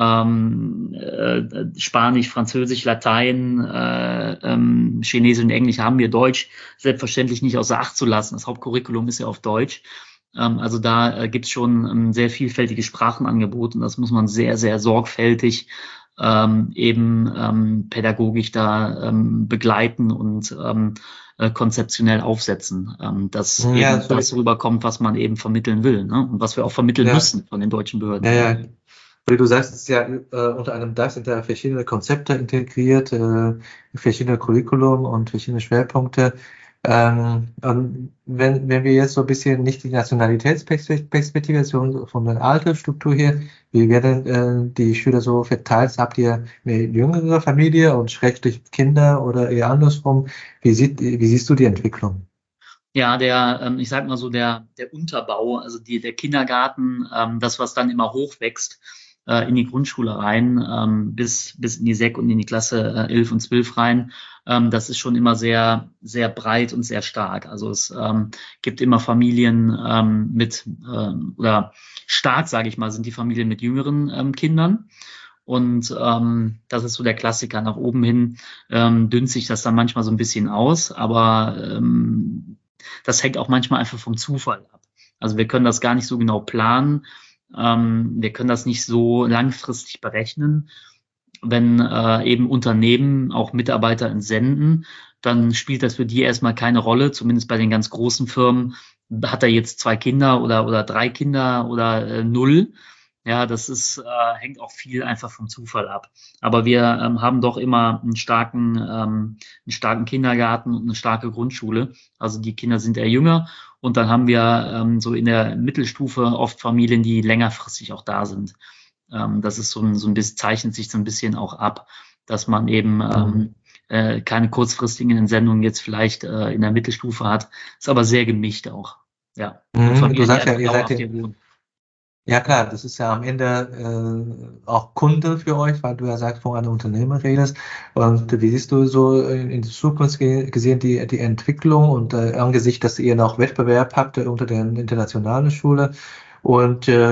S1: ähm, äh, Spanisch, Französisch, Latein, äh, ähm, Chinesisch und Englisch haben wir, Deutsch selbstverständlich nicht außer Acht zu lassen. Das Hauptcurriculum ist ja auf Deutsch. Ähm, also da äh, gibt es schon ein sehr vielfältiges Sprachenangebot und das muss man sehr, sehr sorgfältig ähm, eben ähm, pädagogisch da ähm, begleiten und ähm, äh, konzeptionell aufsetzen, ähm, dass
S3: Ja,
S1: eben
S3: so
S1: das rüberkommt, was man eben vermitteln will, ne? Und was wir auch vermitteln
S3: ja,
S1: müssen von den deutschen Behörden.
S3: ja, ja. Wie du sagst, es ist ja äh, unter einem Dach sind da verschiedene Konzepte integriert, äh, verschiedene Curriculum und verschiedene Schwerpunkte. Ähm, und wenn, wenn wir jetzt so ein bisschen nicht die Nationalitätsperspektive, sondern von der Altersstruktur her, wie werden äh, die Schüler so verteilt? Habt ihr eine jüngere Familie und schrägstrich Kinder oder eher andersrum? Wie sieht, wie siehst du die Entwicklung?
S1: Ja, der, ähm, ich sag mal so, der, der Unterbau, also die, der Kindergarten, ähm, das, was dann immer hochwächst, äh, in die Grundschule rein, ähm, bis, bis in die Sek und in die Klasse äh, elf und zwölf rein, ähm, das ist schon immer sehr, sehr breit und sehr stark. Also es ähm, gibt immer Familien ähm, mit, ähm, oder stark, sage ich mal, sind die Familien mit jüngeren ähm, Kindern. Und ähm, das ist so der Klassiker. Nach oben hin ähm, dünnt sich das dann manchmal so ein bisschen aus, aber ähm, das hängt auch manchmal einfach vom Zufall ab. Also wir können das gar nicht so genau planen. Ähm, wir können das nicht so langfristig berechnen. Wenn äh, eben Unternehmen auch Mitarbeiter entsenden, dann spielt das für die erstmal keine Rolle, zumindest bei den ganz großen Firmen. Hat er jetzt zwei Kinder oder, oder drei Kinder oder äh, null? Ja, das ist, äh, hängt auch viel einfach vom Zufall ab. Aber wir ähm, haben doch immer einen starken, ähm, einen starken Kindergarten und eine starke Grundschule. Also die Kinder sind eher jünger und dann haben wir ähm, so in der Mittelstufe oft Familien, die längerfristig auch da sind. Ähm, das ist so ein, so ein bisschen, zeichnet sich so ein bisschen auch ab, dass man eben
S3: Mhm.
S1: ähm, äh, keine kurzfristigen Entsendungen jetzt vielleicht äh, in der Mittelstufe hat. Ist aber sehr gemischt auch. Ja. Und
S3: Mhm. Du
S1: Familien, die
S3: sagst ja,
S1: einfach
S3: ihr seid
S1: dauerhaft
S3: ja.
S1: hier wohnen.
S3: Ja klar, das ist ja am Ende äh, auch Kunde für euch, weil du ja sagst, von einem Unternehmen redest. Und wie siehst du so in, in die Zukunft ge gesehen die, die Entwicklung und äh, angesichts, dass ihr noch Wettbewerb habt äh, unter den internationalen Schule und äh,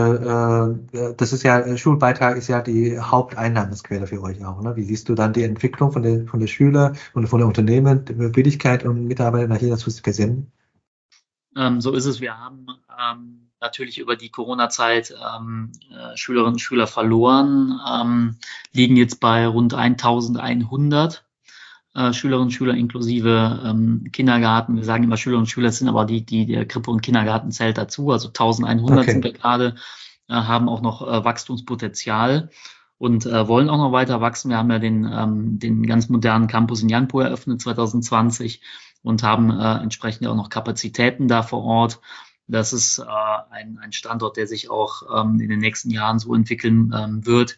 S3: äh, das ist ja, Schulbeitrag ist ja die Haupteinnahmensquelle für euch auch, ne? Wie siehst du dann die Entwicklung von der, von der Schüler und von der Unternehmen, die Willigkeit und Mitarbeiter nach China zu versenden?
S1: Ähm, so ist es. Wir haben ähm, natürlich über die Corona-Zeit ähm, äh, Schülerinnen und Schüler verloren, ähm, liegen jetzt bei rund eintausendeinhundert äh, Schülerinnen und Schüler inklusive ähm, Kindergarten. Wir sagen immer Schülerinnen und Schüler, das sind aber die, die der Krippe und Kindergarten zählt dazu. Also eintausendeinhundert sind
S3: Okay.
S1: wir gerade, äh, haben auch noch äh, Wachstumspotenzial und äh, wollen auch noch weiter wachsen. Wir haben ja den, ähm, den ganz modernen Campus in Janpo eröffnet zwanzig zwanzig und haben äh, entsprechend auch noch Kapazitäten da vor Ort. Das ist äh, ein, ein Standort, der sich auch ähm, in den nächsten Jahren so entwickeln ähm, wird,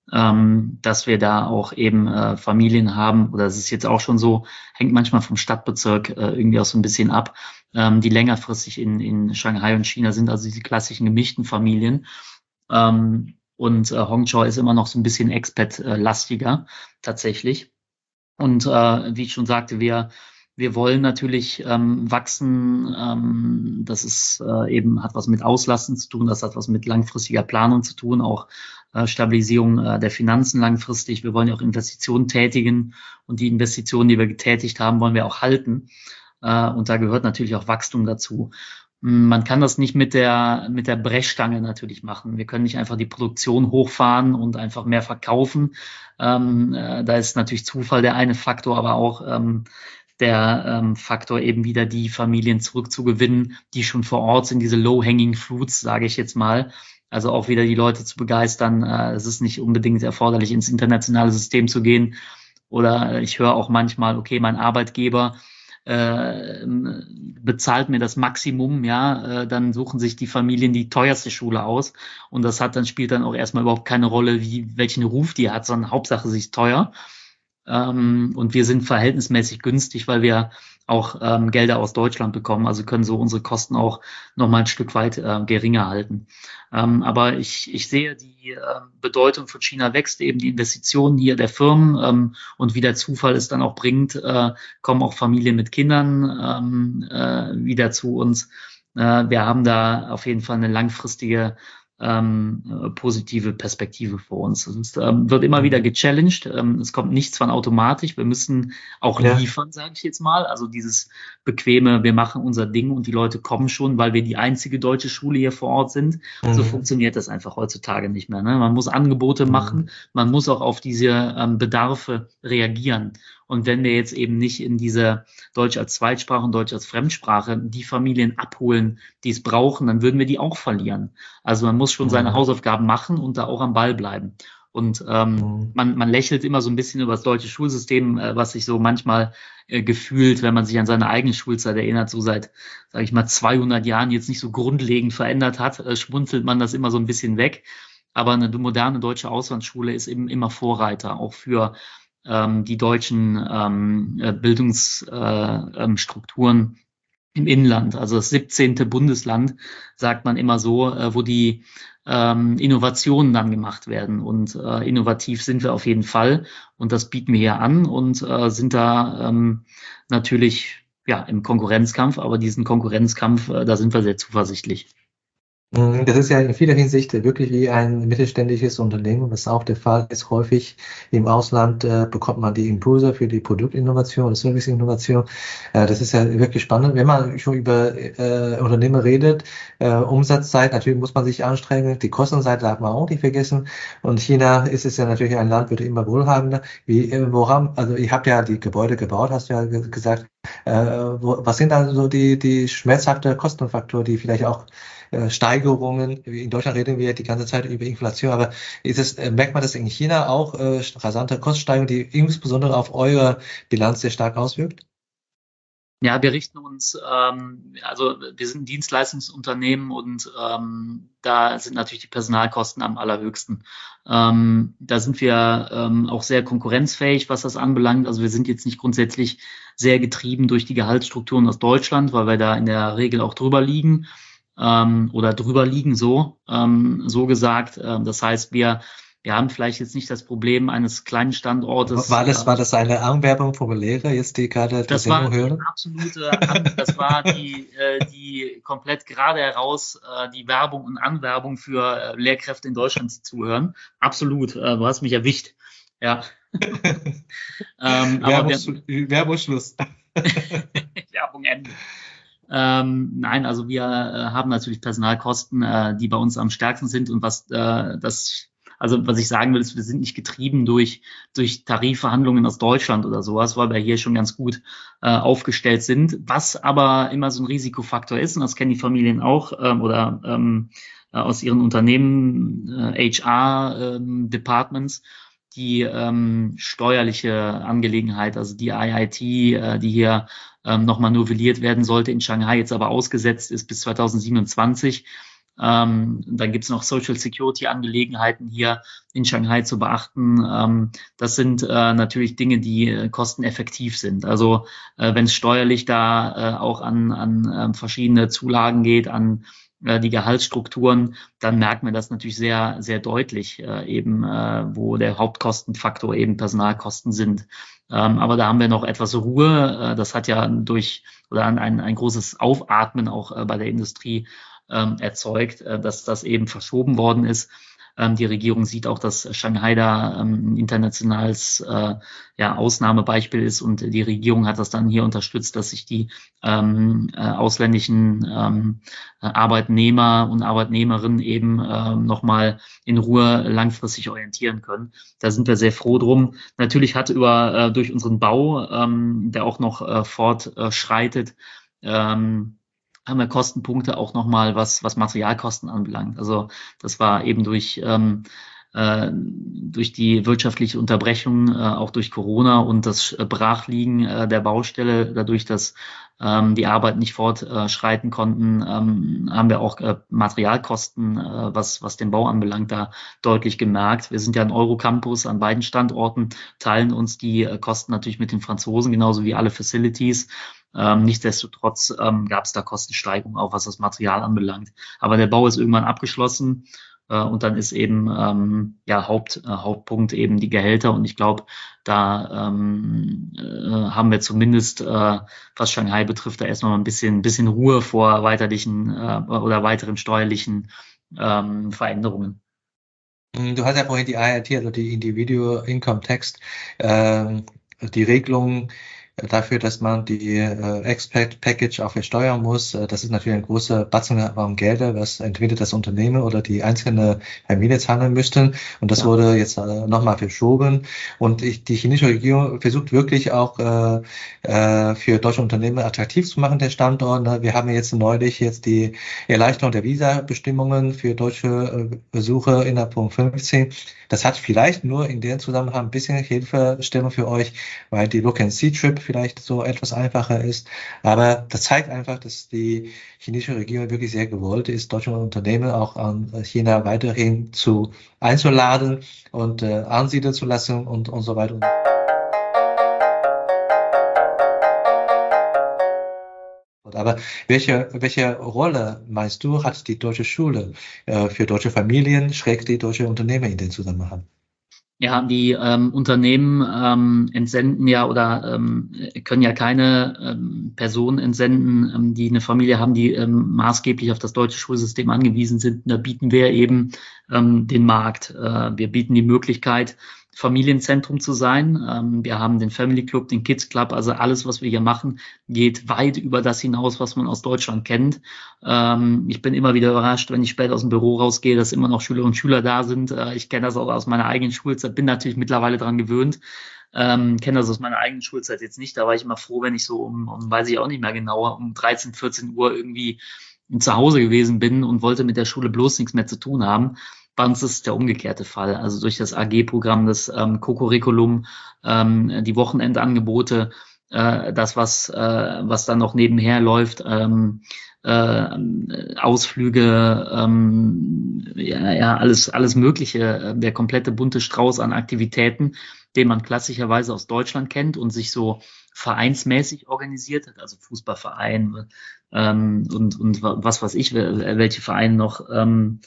S1: ähm, dass wir da auch eben äh, Familien haben, oder es ist jetzt auch schon so, hängt manchmal vom Stadtbezirk äh, irgendwie auch so ein bisschen ab, ähm, die längerfristig in, in Shanghai und China sind, also diese klassischen gemischten Familien. Ähm, Und äh, Hongqiao ist immer noch so ein bisschen Expat-lastiger tatsächlich. Und äh, wie ich schon sagte, wir wir wollen natürlich ähm, wachsen. Ähm, das ist äh, eben hat was mit Auslasten zu tun. Das hat was mit langfristiger Planung zu tun, auch äh, Stabilisierung äh, der Finanzen langfristig. Wir wollen ja auch Investitionen tätigen und die Investitionen, die wir getätigt haben, wollen wir auch halten. Äh, und da gehört natürlich auch Wachstum dazu. Man kann das nicht mit der mit der Brechstange natürlich machen. Wir können nicht einfach die Produktion hochfahren und einfach mehr verkaufen. Ähm, äh, da ist natürlich Zufall der eine Faktor, aber auch ähm, der ähm, Faktor eben wieder die Familien zurückzugewinnen, die schon vor Ort sind, diese low-hanging fruits, sage ich jetzt mal. Also auch wieder die Leute zu begeistern. Äh, es ist nicht unbedingt erforderlich, ins internationale System zu gehen. Oder ich höre auch manchmal, okay, mein Arbeitgeber äh, bezahlt mir das Maximum, ja, äh, dann suchen sich die Familien die teuerste Schule aus. Und das hat dann spielt dann auch erstmal überhaupt keine Rolle, wie welchen Ruf die hat, sondern Hauptsache sie ist teuer. Ähm, und wir sind verhältnismäßig günstig, weil wir auch ähm, Gelder aus Deutschland bekommen, also können so unsere Kosten auch noch mal ein Stück weit äh, geringer halten. Ähm, aber ich, ich sehe, die äh, Bedeutung von China wächst, eben die Investitionen hier der Firmen ähm, und wie der Zufall es dann auch bringt, äh, kommen auch Familien mit Kindern ähm, äh, wieder zu uns. Äh, wir haben da auf jeden Fall eine langfristige ähm, positive Perspektive vor uns. Es ähm, wird immer wieder gechallenged. Ähm, es kommt nichts von automatisch. Wir müssen auch
S3: Ja.
S1: liefern, sage ich jetzt mal. Also dieses bequeme, wir machen unser Ding und die Leute kommen schon, weil wir die einzige deutsche Schule hier vor Ort sind.
S3: Mhm.
S1: So funktioniert das einfach heutzutage nicht mehr. Ne? Man muss Angebote machen. Man muss auch auf diese ähm, Bedarfe reagieren. Und wenn wir jetzt eben nicht in diese Deutsch als Zweitsprache und Deutsch als Fremdsprache die Familien abholen, die es brauchen, dann würden wir die auch verlieren. Also man muss schon seine
S3: Mhm.
S1: Hausaufgaben machen und da auch am Ball bleiben. Und ähm,
S3: Mhm.
S1: man, man lächelt immer so ein bisschen über das deutsche Schulsystem, äh, was sich so manchmal äh, gefühlt, wenn man sich an seine eigene Schulzeit erinnert, so seit, sage ich mal, zweihundert Jahren jetzt nicht so grundlegend verändert hat, äh, schmunzelt man das immer so ein bisschen weg. Aber eine moderne deutsche Auslandsschule ist eben immer Vorreiter, auch für ähm, die deutschen ähm, äh, Bildungsstrukturen äh, ähm, im Inland. Also das siebzehnte Bundesland, sagt man immer so, äh, wo die ähm, Innovationen dann gemacht werden. Und äh, innovativ sind wir auf jeden Fall. Und das bieten wir hier an und äh, sind da ähm, natürlich ja im Konkurrenzkampf. Aber diesen Konkurrenzkampf, äh, da sind wir sehr zuversichtlich.
S3: Mhm, Das ist ja in vieler Hinsicht wirklich wie ein mittelständisches Unternehmen, was auch der Fall ist. Häufig im Ausland äh, bekommt man die Impulse für die Produktinnovation oder Serviceinnovation. Äh, das ist ja wirklich spannend. Wenn man schon über äh, Unternehmen redet, äh, Umsatzzeit, natürlich muss man sich anstrengen. Die Kostenseite darf man auch nicht vergessen. Und China ist es ja natürlich ein Land, wird immer wohlhabender. Wie, äh, woran, also ihr habt ja die Gebäude gebaut, hast du ja ge- gesagt. Äh, wo, was sind also so die, die schmerzhafte Kostenfaktoren, die vielleicht auch äh, Steigerungen, in Deutschland reden wir die ganze Zeit über Inflation, aber ist es, äh, merkt man das in China auch, äh, rasante Kostensteigerungen, die insbesondere auf eure Bilanz sehr stark auswirkt?
S1: Ja, wir richten uns, ähm, also wir sind ein Dienstleistungsunternehmen und ähm, da sind natürlich die Personalkosten am allerhöchsten. Ähm, da sind wir ähm, auch sehr konkurrenzfähig, was das anbelangt. Also wir sind jetzt nicht grundsätzlich sehr getrieben durch die Gehaltsstrukturen aus Deutschland, weil wir da in der Regel auch drüber liegen ähm, oder drüber liegen, so ähm, so gesagt. Ähm, das heißt, wir wir haben vielleicht jetzt nicht das Problem eines kleinen Standortes.
S3: War das,
S1: äh,
S3: war das eine Anwerbung vom Lehrer, jetzt die gerade die
S1: Das war
S3: Sendung
S1: die
S3: hören?
S1: absolute, An das war die, äh, die komplett gerade heraus äh, die Werbung und Anwerbung für äh, Lehrkräfte in Deutschland, die zuhören. Absolut, äh, du hast mich erwischt. Ja, ähm, aber wir,
S3: Werbungsschluss. Werbungsschluss.
S1: Werbung Ende. Ähm, nein, also wir äh, haben natürlich Personalkosten, äh, die bei uns am stärksten sind und was äh, das, also was ich sagen will, ist, wir sind nicht getrieben durch durch Tarifverhandlungen aus Deutschland oder sowas, weil wir hier schon ganz gut äh, aufgestellt sind. Was aber immer so ein Risikofaktor ist, und das kennen die Familien auch ähm, oder ähm, äh, aus ihren Unternehmen, äh, H R-Departments, die ähm, steuerliche Angelegenheit, also die I I T, äh, die hier ähm, nochmal novelliert werden sollte in Shanghai, jetzt aber ausgesetzt ist bis zweitausendsiebenundzwanzig. Ähm, dann gibt es noch Social Security Angelegenheiten hier in Shanghai zu beachten. Ähm, das sind äh, natürlich Dinge, die äh, kosteneffektiv sind. Also äh, wenn es steuerlich da äh, auch an, an äh, verschiedene Zulagen geht, an äh, die Gehaltsstrukturen, dann merkt man das natürlich sehr, sehr deutlich, äh, eben äh, wo der Hauptkostenfaktor eben Personalkosten sind. Ähm, aber da haben wir noch etwas Ruhe. Äh, das hat ja durch oder ein, ein großes Aufatmen auch äh, bei der Industrie ähm, erzeugt, äh, dass das eben verschoben worden ist. Ähm, die Regierung sieht auch, dass Shanghai da ähm, ein internationales äh, ja, Ausnahmebeispiel ist und die Regierung hat das dann hier unterstützt, dass sich die ähm, äh, ausländischen ähm, Arbeitnehmer und Arbeitnehmerinnen eben ähm, nochmal in Ruhe langfristig orientieren können. Da sind wir sehr froh drum. Natürlich hat über äh, durch unseren Bau, ähm, der auch noch äh, fortschreitet, ähm, haben wir Kostenpunkte auch nochmal, was, was Materialkosten anbelangt. Also das war eben durch, ähm, äh, durch die wirtschaftliche Unterbrechung, äh, auch durch Corona und das Brachliegen äh, der Baustelle, dadurch, dass ähm, die Arbeit nicht fortschreiten konnten, ähm, haben wir auch äh, Materialkosten, äh, was, was den Bau anbelangt, da deutlich gemerkt. Wir sind ja ein Eurocampus an beiden Standorten, teilen uns die äh, Kosten natürlich mit den Franzosen, genauso wie alle Facilities. Ähm, nichtsdestotrotz ähm, gab es da Kostensteigerungen, auch was das Material anbelangt. Aber der Bau ist irgendwann abgeschlossen äh, und dann ist eben ähm, ja Haupt, äh, Hauptpunkt eben die Gehälter. Und ich glaube, da ähm, äh, haben wir zumindest, äh, was Shanghai betrifft, da erstmal ein bisschen, bisschen Ruhe vor weiterlichen äh, oder weiteren steuerlichen ähm, Veränderungen.
S3: Du hast ja vorhin die I I T, also die Individual Income Tax, äh, die Regelung dafür, dass man die äh, Expat Package auch versteuern muss. Äh, das ist natürlich ein großer Batzen an Gelder, was entweder das Unternehmen oder die einzelne Familie zahlen müssten. Und das ja. wurde jetzt äh, nochmal verschoben. Und ich, die chinesische Regierung versucht wirklich auch äh, äh, für deutsche Unternehmen attraktiv zu machen, der Standort. Ne? Wir haben jetzt neulich jetzt die Erleichterung der Visa-Bestimmungen für deutsche äh, Besucher innerhalb von fünfzehn. Das hat vielleicht nur in dem Zusammenhang ein bisschen Hilfestellung für euch, weil die Look-and-See-Trip vielleicht so etwas einfacher ist. Aber das zeigt einfach, dass die chinesische Regierung wirklich sehr gewollt ist, deutsche Unternehmen auch an China weiterhin zu einzuladen und äh, ansiedeln zu lassen und, und so weiter. Aber welche, welche Rolle, meinst du, hat die deutsche Schule äh, für deutsche Familien, schräg die deutsche Unternehmen in dem Zusammenhang?
S1: Ja, die ähm, Unternehmen ähm, entsenden ja oder ähm, können ja keine ähm, Personen entsenden, ähm, die eine Familie haben, die ähm, maßgeblich auf das deutsche Schulsystem angewiesen sind. Da bieten wir eben ähm, den Markt. Äh, wir bieten die Möglichkeit, Familienzentrum zu sein. Ähm, wir haben den Family Club, den Kids Club, also alles, was wir hier machen, geht weit über das hinaus, was man aus Deutschland kennt. Ähm, ich bin immer wieder überrascht, wenn ich später aus dem Büro rausgehe, dass immer noch Schülerinnen und Schüler da sind. Äh, ich kenne das auch aus meiner eigenen Schulzeit, bin natürlich mittlerweile dran gewöhnt. Ähm, kenne das aus meiner eigenen Schulzeit jetzt nicht. Da war ich immer froh, wenn ich so um, um weiß ich auch nicht mehr genauer, um dreizehn, vierzehn Uhr irgendwie zu Hause gewesen bin und wollte mit der Schule bloß nichts mehr zu tun haben. Bei uns ist der umgekehrte Fall. Also durch das A G-Programm, das ähm, Co-Curriculum, ähm, die Wochenendangebote, äh, das, was, äh, was dann noch nebenher läuft, ähm, äh, Ausflüge, ähm, ja, ja, alles, alles Mögliche, der komplette bunte Strauß an Aktivitäten, den man klassischerweise aus Deutschland kennt und sich so vereinsmäßig organisiert hat, also Fußballverein ähm, und, und was weiß ich, welche Vereine noch ähm,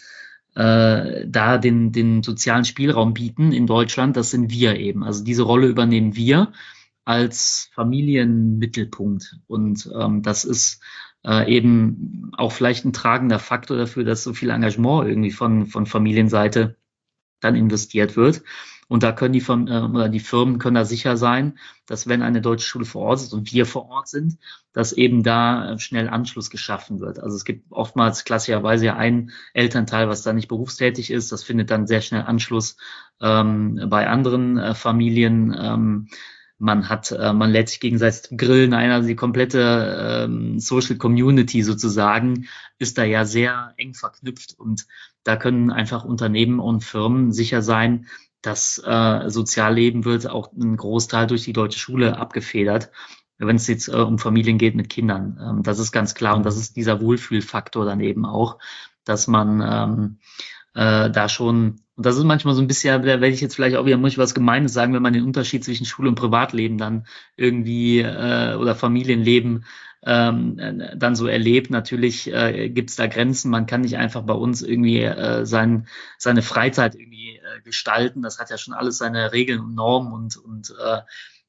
S1: äh, da den, den sozialen Spielraum bieten in Deutschland, das sind wir eben. Also diese Rolle übernehmen wir als Familienmittelpunkt. Und ähm, das ist äh, eben auch vielleicht ein tragender Faktor dafür, dass so viel Engagement irgendwie von, von Familienseite dann investiert wird. Und da können die, oder die Firmen können da sicher sein, dass wenn eine deutsche Schule vor Ort ist und wir vor Ort sind, dass eben da schnell Anschluss geschaffen wird. Also es gibt oftmals klassischerweise ja ein Elternteil, was da nicht berufstätig ist. Das findet dann sehr schnell Anschluss ähm, bei anderen äh, Familien. Ähm, man hat, äh, man lädt sich gegenseitig zum Grillen ein. Also die komplette ähm, Social Community sozusagen ist da ja sehr eng verknüpft. Und da können einfach Unternehmen und Firmen sicher sein, das äh, Sozialleben wird auch ein Großteil durch die deutsche Schule abgefedert, wenn es jetzt äh, um Familien geht mit Kindern. Ähm, das ist ganz klar und das ist dieser Wohlfühlfaktor dann eben auch, dass man ähm, äh, da schon Und das ist manchmal so ein bisschen, da werde ich jetzt vielleicht auch wieder, muss ich was Gemeines sagen, wenn man den Unterschied zwischen Schule und Privatleben dann irgendwie äh, oder Familienleben ähm, äh, dann so erlebt. Natürlich äh, gibt es da Grenzen. Man kann nicht einfach bei uns irgendwie äh, sein, seine Freizeit irgendwie äh, gestalten. Das hat ja schon alles seine Regeln und Normen und, und äh,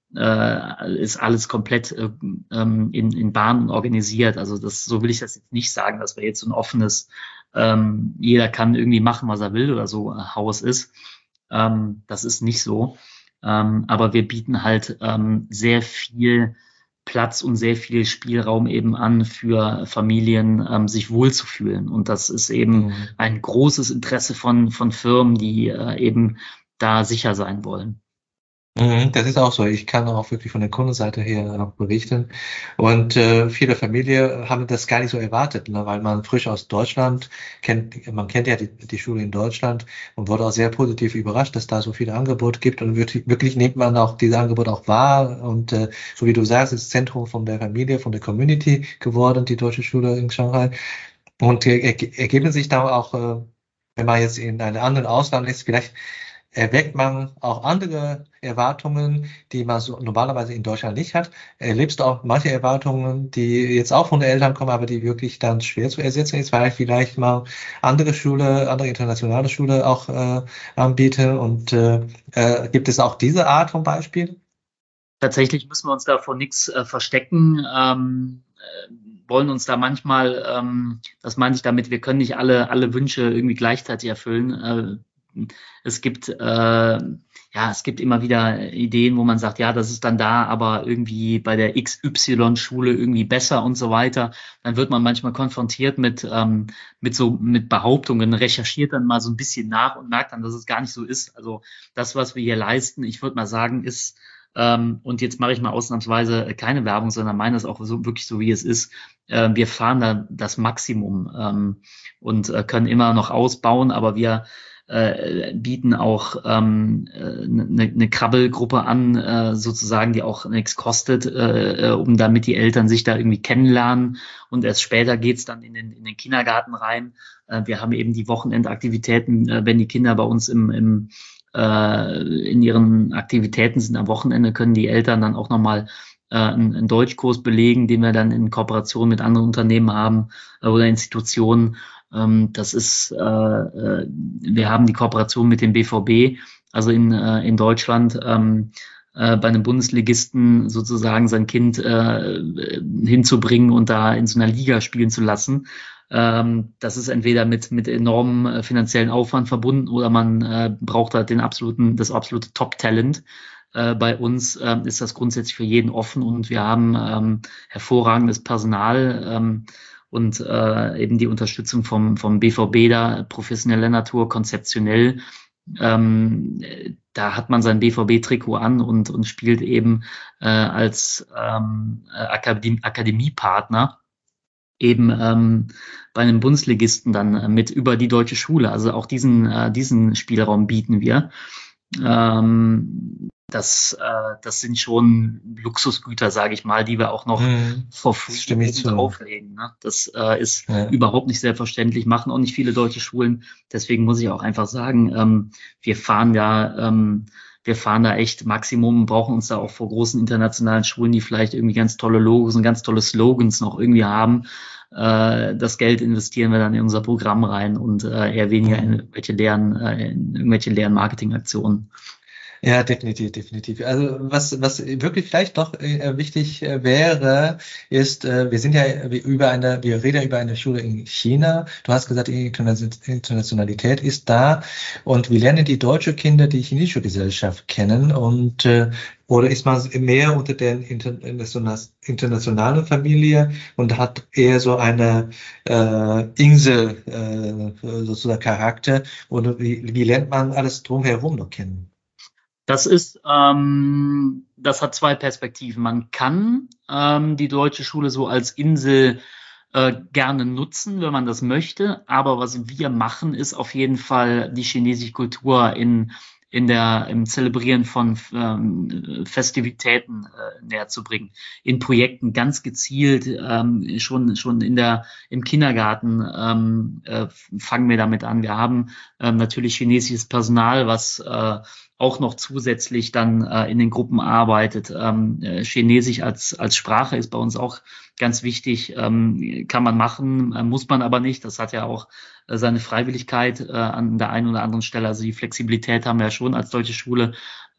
S1: äh, ist alles komplett äh, ähm, in, in Bahnen organisiert. Also das, so will ich das jetzt nicht sagen, dass wir jetzt so ein offenes, ähm, jeder kann irgendwie machen, was er will oder so äh, Haus ist. Ähm, das ist nicht so. Ähm, aber wir bieten halt ähm, sehr viel Platz und sehr viel Spielraum eben an für Familien, ähm, sich wohlzufühlen. Und das ist eben mhm. ein großes Interesse von, von Firmen, die äh, eben da sicher sein wollen.
S3: Das ist auch so. Ich kann auch wirklich von der Kundenseite her auch berichten. Und äh, viele Familien haben das gar nicht so erwartet, ne, weil man frisch aus Deutschland kennt, man kennt ja die, die Schule in Deutschland und wurde auch sehr positiv überrascht, dass da so viele Angebote gibt. Und wirklich, wirklich nimmt man auch diese Angebote auch wahr. Und äh, so wie du sagst, ist Zentrum von der Familie, von der Community geworden, die deutsche Schule in Shanghai. Und äh, ergeben sich da auch, äh, wenn man jetzt in einem anderen Ausland ist, vielleicht erweckt man auch andere Erwartungen, die man so normalerweise in Deutschland nicht hat. Erlebst du auch manche Erwartungen, die jetzt auch von den Eltern kommen, aber die wirklich dann schwer zu ersetzen ist, weil vielleicht mal andere Schule, andere internationale Schule auch äh, anbieten und äh, äh, gibt es auch diese Art von Beispielen?
S1: Tatsächlich müssen wir uns da vor nichts äh, verstecken. Ähm, äh, wollen uns da manchmal, ähm, das meine ich damit, wir können nicht alle alle Wünsche irgendwie gleichzeitig erfüllen. Äh, Es gibt, äh, ja, es gibt immer wieder Ideen, wo man sagt, ja, das ist dann da, aber irgendwie bei der X Y-Schule irgendwie besser und so weiter. Dann wird man manchmal konfrontiert mit, ähm, mit so, mit Behauptungen, recherchiert dann mal so ein bisschen nach und merkt dann, dass es gar nicht so ist. Also das, was wir hier leisten, ich würde mal sagen, ist, ähm, und jetzt mache ich mal ausnahmsweise keine Werbung, sondern meine es auch so, wirklich so, wie es ist. Äh, wir fahren da das Maximum, ähm, und äh, können immer noch ausbauen, aber wir Äh, bieten auch ähm, eine, eine Krabbelgruppe an, äh, sozusagen, die auch nichts kostet, äh, um damit die Eltern sich da irgendwie kennenlernen. Und erst später geht's dann in den, in den Kindergarten rein. Äh, wir haben eben die Wochenendaktivitäten, äh, wenn die Kinder bei uns im, im äh, in ihren Aktivitäten sind am Wochenende, können die Eltern dann auch nochmal äh, einen, einen Deutschkurs belegen, den wir dann in Kooperation mit anderen Unternehmen haben äh, oder Institutionen. Das ist, äh, wir haben die Kooperation mit dem B V B, also in, äh, in Deutschland, ähm, äh, bei einem Bundesligisten sozusagen sein Kind äh, hinzubringen und da in so einer Liga spielen zu lassen. Ähm, das ist entweder mit, mit enormem äh, finanziellen Aufwand verbunden oder man äh, braucht halt den absoluten, das absolute Top-Talent. Äh, bei uns äh, ist das grundsätzlich für jeden offen und wir haben ähm, hervorragendes Personal, ähm, und äh, eben die Unterstützung vom vom B V B da, professioneller Natur, konzeptionell. Ähm, da hat man sein B V B-Trikot an und und spielt eben äh, als ähm, Akademie, Akademiepartner eben ähm, bei einem Bundesligisten dann äh, mit über die deutsche Schule. Also auch diesen äh, diesen Spielraum bieten wir. Ähm, das, äh, das sind schon Luxusgüter, sage ich mal, die wir auch noch
S3: Mhm.
S1: for free drauflegen. Ne? Das äh, ist ja. überhaupt nicht selbstverständlich, machen auch nicht viele deutsche Schulen. Deswegen muss ich auch einfach sagen, ähm, wir fahren da, ähm, wir fahren da echt Maximum, brauchen uns da auch vor großen internationalen Schulen, die vielleicht irgendwie ganz tolle Logos und ganz tolle Slogans noch irgendwie haben. Äh, das Geld investieren wir dann in unser Programm rein und äh, eher weniger in irgendwelche leeren, äh, in irgendwelche leeren Marketingaktionen.
S3: Ja, definitiv, definitiv. Also was was wirklich vielleicht noch äh, wichtig äh, wäre, ist, äh, wir sind ja über eine, wir reden über eine Schule in China. Du hast gesagt, die Internationalität ist da und wir lernen die deutsche Kinder die chinesische Gesellschaft kennen und äh, oder ist man mehr unter der internationalen Familie und hat eher so eine äh, Insel äh, sozusagen Charakter oder wie, wie lernt man alles drumherum noch kennen?
S1: Das ist, ähm, das hat zwei Perspektiven. Man kann ähm, die deutsche Schule so als Insel äh, gerne nutzen, wenn man das möchte. Aber was wir machen, ist auf jeden Fall die chinesische Kultur in in der, im Zelebrieren von ähm, Festivitäten äh, näher zu bringen. In Projekten ganz gezielt, ähm, schon, schon in der, im Kindergarten ähm, äh, fangen wir damit an. Wir haben ähm, natürlich chinesisches Personal, was äh, auch noch zusätzlich dann äh, in den Gruppen arbeitet. Ähm, äh, Chinesisch als, als Sprache ist bei uns auch ganz wichtig, ähm, kann man machen, äh, muss man aber nicht. Das hat ja auch äh, seine Freiwilligkeit äh, an der einen oder anderen Stelle. Also die Flexibilität haben wir ja schon als deutsche Schule.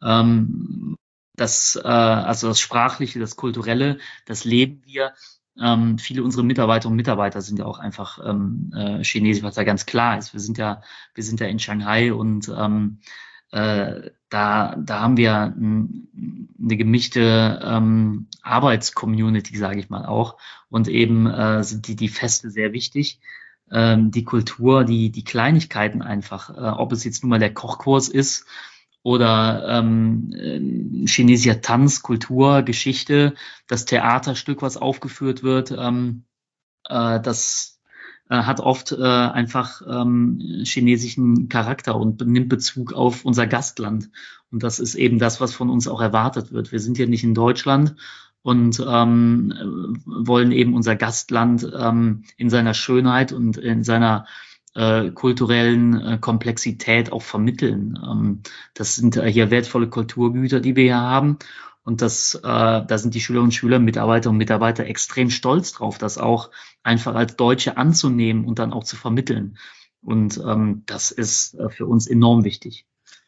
S1: Ähm, das, äh, also das Sprachliche, das Kulturelle, das leben wir. Ähm, viele unserer Mitarbeiterinnen und Mitarbeiter sind ja auch einfach ähm, äh, Chinesisch, was ja ganz klar ist. Wir sind ja, wir sind ja in Shanghai und ähm, Äh, da, da haben wir ein, eine gemischte ähm, Arbeitscommunity, sage ich mal auch. Und eben äh, sind die, die Feste sehr wichtig. Ähm, die Kultur, die, die Kleinigkeiten einfach, äh, ob es jetzt nun mal der Kochkurs ist oder ähm, äh, chinesischer Tanz, Kultur, Geschichte, das Theaterstück, was aufgeführt wird, ähm, äh, das äh, hat oft äh, einfach ähm, chinesischen Charakter und nimmt Bezug auf unser Gastland. Und das ist eben das, was von uns auch erwartet wird. Wir sind ja nicht in Deutschland und ähm, wollen eben unser Gastland ähm, in seiner Schönheit und in seiner äh, kulturellen äh, Komplexität auch vermitteln. Ähm, das sind äh, hier wertvolle Kulturgüter, die wir hier haben. Und das, äh, da sind die Schülerinnen und Schüler, Mitarbeiter und Mitarbeiter extrem stolz drauf, das auch einfach als Deutsche anzunehmen und dann auch zu vermitteln. Und ähm, das ist äh, für uns enorm wichtig.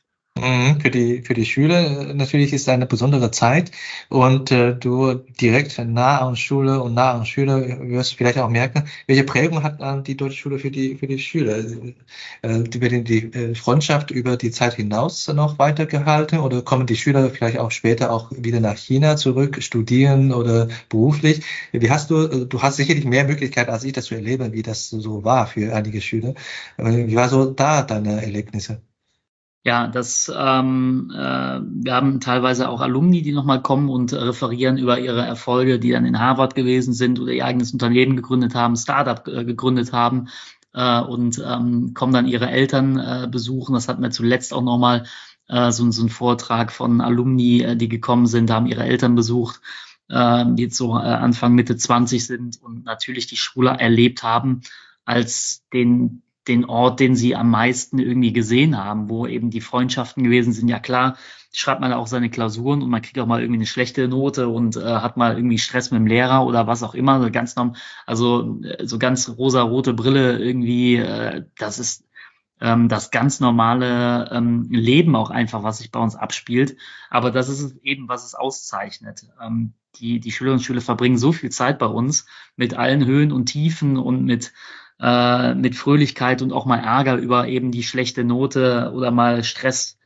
S3: Für die, für die Schüler natürlich ist eine besondere Zeit und äh, du direkt nah an Schule und nah an Schüler wirst vielleicht auch merken, welche Prägung hat äh, die deutsche Schule für die, für die Schüler? Äh, die werden die äh, Freundschaft über die Zeit hinaus noch weitergehalten oder kommen die Schüler vielleicht auch später auch wieder nach China zurück, studieren oder beruflich? Wie hast du, du hast sicherlich mehr Möglichkeiten als ich, das zu erleben, wie das so war für einige Schüler. Wie war so da deine Erlebnisse?
S1: Ja, das, ähm, äh, wir haben teilweise auch Alumni, die nochmal kommen und äh, referieren über ihre Erfolge, die dann in Harvard gewesen sind oder ihr eigenes Unternehmen gegründet haben, Startup äh, gegründet haben äh, und ähm, kommen dann ihre Eltern äh, besuchen. Das hatten wir zuletzt auch nochmal äh, so, so ein Vortrag von Alumni, äh, die gekommen sind, haben ihre Eltern besucht, äh, die jetzt so äh, Anfang, Mitte zwanzig sind und natürlich die Schule erlebt haben als den den Ort, den sie am meisten irgendwie gesehen haben, wo eben die Freundschaften gewesen sind. Ja klar, schreibt man auch seine Klausuren und man kriegt auch mal irgendwie eine schlechte Note und äh, hat mal irgendwie Stress mit dem Lehrer oder was auch immer. So ganz normal, also äh, so ganz rosa-rote Brille irgendwie, äh, das ist ähm, das ganz normale ähm, Leben auch einfach, was sich bei uns abspielt. Aber das ist es eben, was es auszeichnet. Ähm, die, die Schülerinnen und Schüler verbringen so viel Zeit bei uns mit allen Höhen und Tiefen und mit äh, mit Fröhlichkeit und auch mal Ärger über eben die schlechte Note oder mal Stress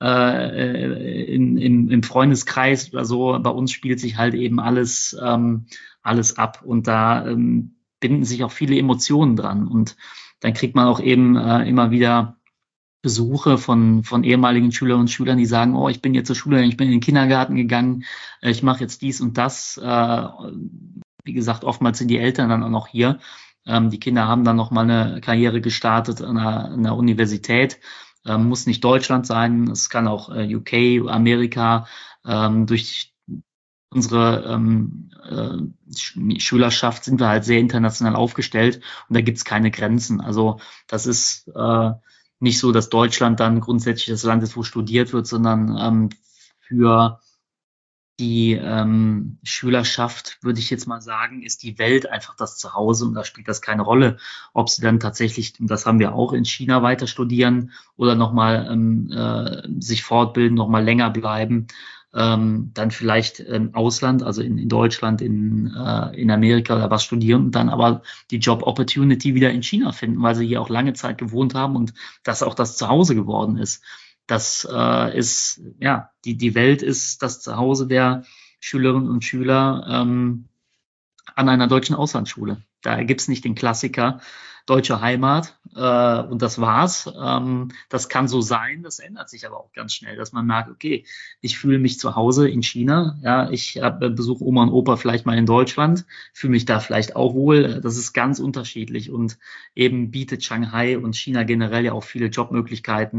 S1: äh, in, im, im Freundeskreis oder so. Bei uns spielt sich halt eben alles, ähm, alles ab und da ähm, binden sich auch viele Emotionen dran und dann kriegt man auch eben äh, immer wieder Besuche von, von ehemaligen Schülerinnen und Schülern, die sagen, oh, ich bin jetzt zur Schule, ich bin in den Kindergarten gegangen, äh, ich mache jetzt dies und das. Äh, wie gesagt, oftmals sind die Eltern dann auch noch hier. Ähm, die Kinder haben dann noch mal eine Karriere gestartet an einer, an einer Universität. Ähm, muss nicht Deutschland sein, es kann auch äh, U K, Amerika. Ähm, durch unsere ähm, äh, Schülerschaft sind wir halt sehr international aufgestellt und da gibt's keine Grenzen. Also das ist äh, nicht so, dass Deutschland dann grundsätzlich das Land ist, wo studiert wird, sondern ähm, für die ähm, Schülerschaft, würde ich jetzt mal sagen, ist die Welt einfach das Zuhause und da spielt das keine Rolle, ob sie dann tatsächlich, und das haben wir auch in China weiter studieren oder nochmal ähm, äh, sich fortbilden, nochmal länger bleiben, ähm, dann vielleicht im Ausland, also in, in Deutschland, in, äh, in Amerika oder was studieren und dann aber die Job Opportunity wieder in China finden, weil sie hier auch lange Zeit gewohnt haben und das auch das Zuhause geworden ist. Das äh, ist, ja, die, die Welt ist das Zuhause der Schülerinnen und Schüler ähm, an einer deutschen Auslandsschule. Da gibt's nicht den Klassiker deutsche Heimat äh, und das war's. Ähm, das kann so sein, das ändert sich aber auch ganz schnell, dass man merkt, okay, ich fühle mich zu Hause in China, ja, ich hab, besuche Oma und Opa vielleicht mal in Deutschland, fühle mich da vielleicht auch wohl. Das ist ganz unterschiedlich und eben bietet Shanghai und China generell ja auch viele Jobmöglichkeiten.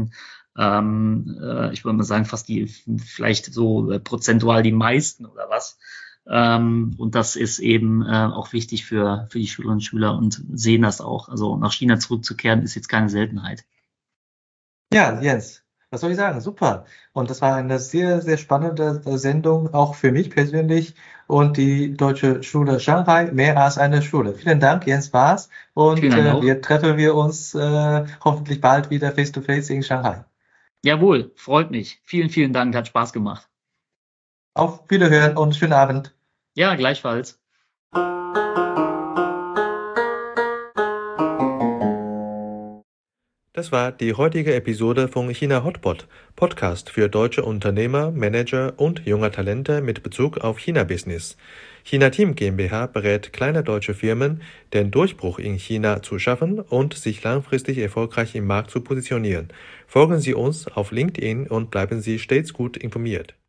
S1: ähm, äh, ich würde mal sagen, fast die, vielleicht so äh, prozentual die meisten oder was. Ähm, und das ist eben äh, auch wichtig für, für die Schülerinnen und Schüler und sehen das auch. Also nach China zurückzukehren ist jetzt keine Seltenheit.
S3: Ja, Jens, was soll ich sagen? Super. Und das war eine sehr, sehr spannende äh, Sendung, auch für mich persönlich und die Deutsche Schule Shanghai, mehr als eine Schule. Vielen Dank, Jens Baas.
S1: Vielen
S3: Und
S1: Dank
S3: äh,
S1: auch.
S3: wir treffen wir uns äh, hoffentlich bald wieder face-to-face in Shanghai.
S1: Jawohl, freut mich. Vielen, vielen Dank, hat Spaß gemacht.
S3: Auf Wiederhören und schönen Abend.
S1: Ja, gleichfalls.
S2: Das war die heutige Episode von China Hotpot, Podcast für deutsche Unternehmer, Manager und junge Talente mit Bezug auf China-Business. China Team GmbH berät kleine deutsche Firmen, den Durchbruch in China zu schaffen und sich langfristig erfolgreich im Markt zu positionieren. Folgen Sie uns auf LinkedIn und bleiben Sie stets gut informiert.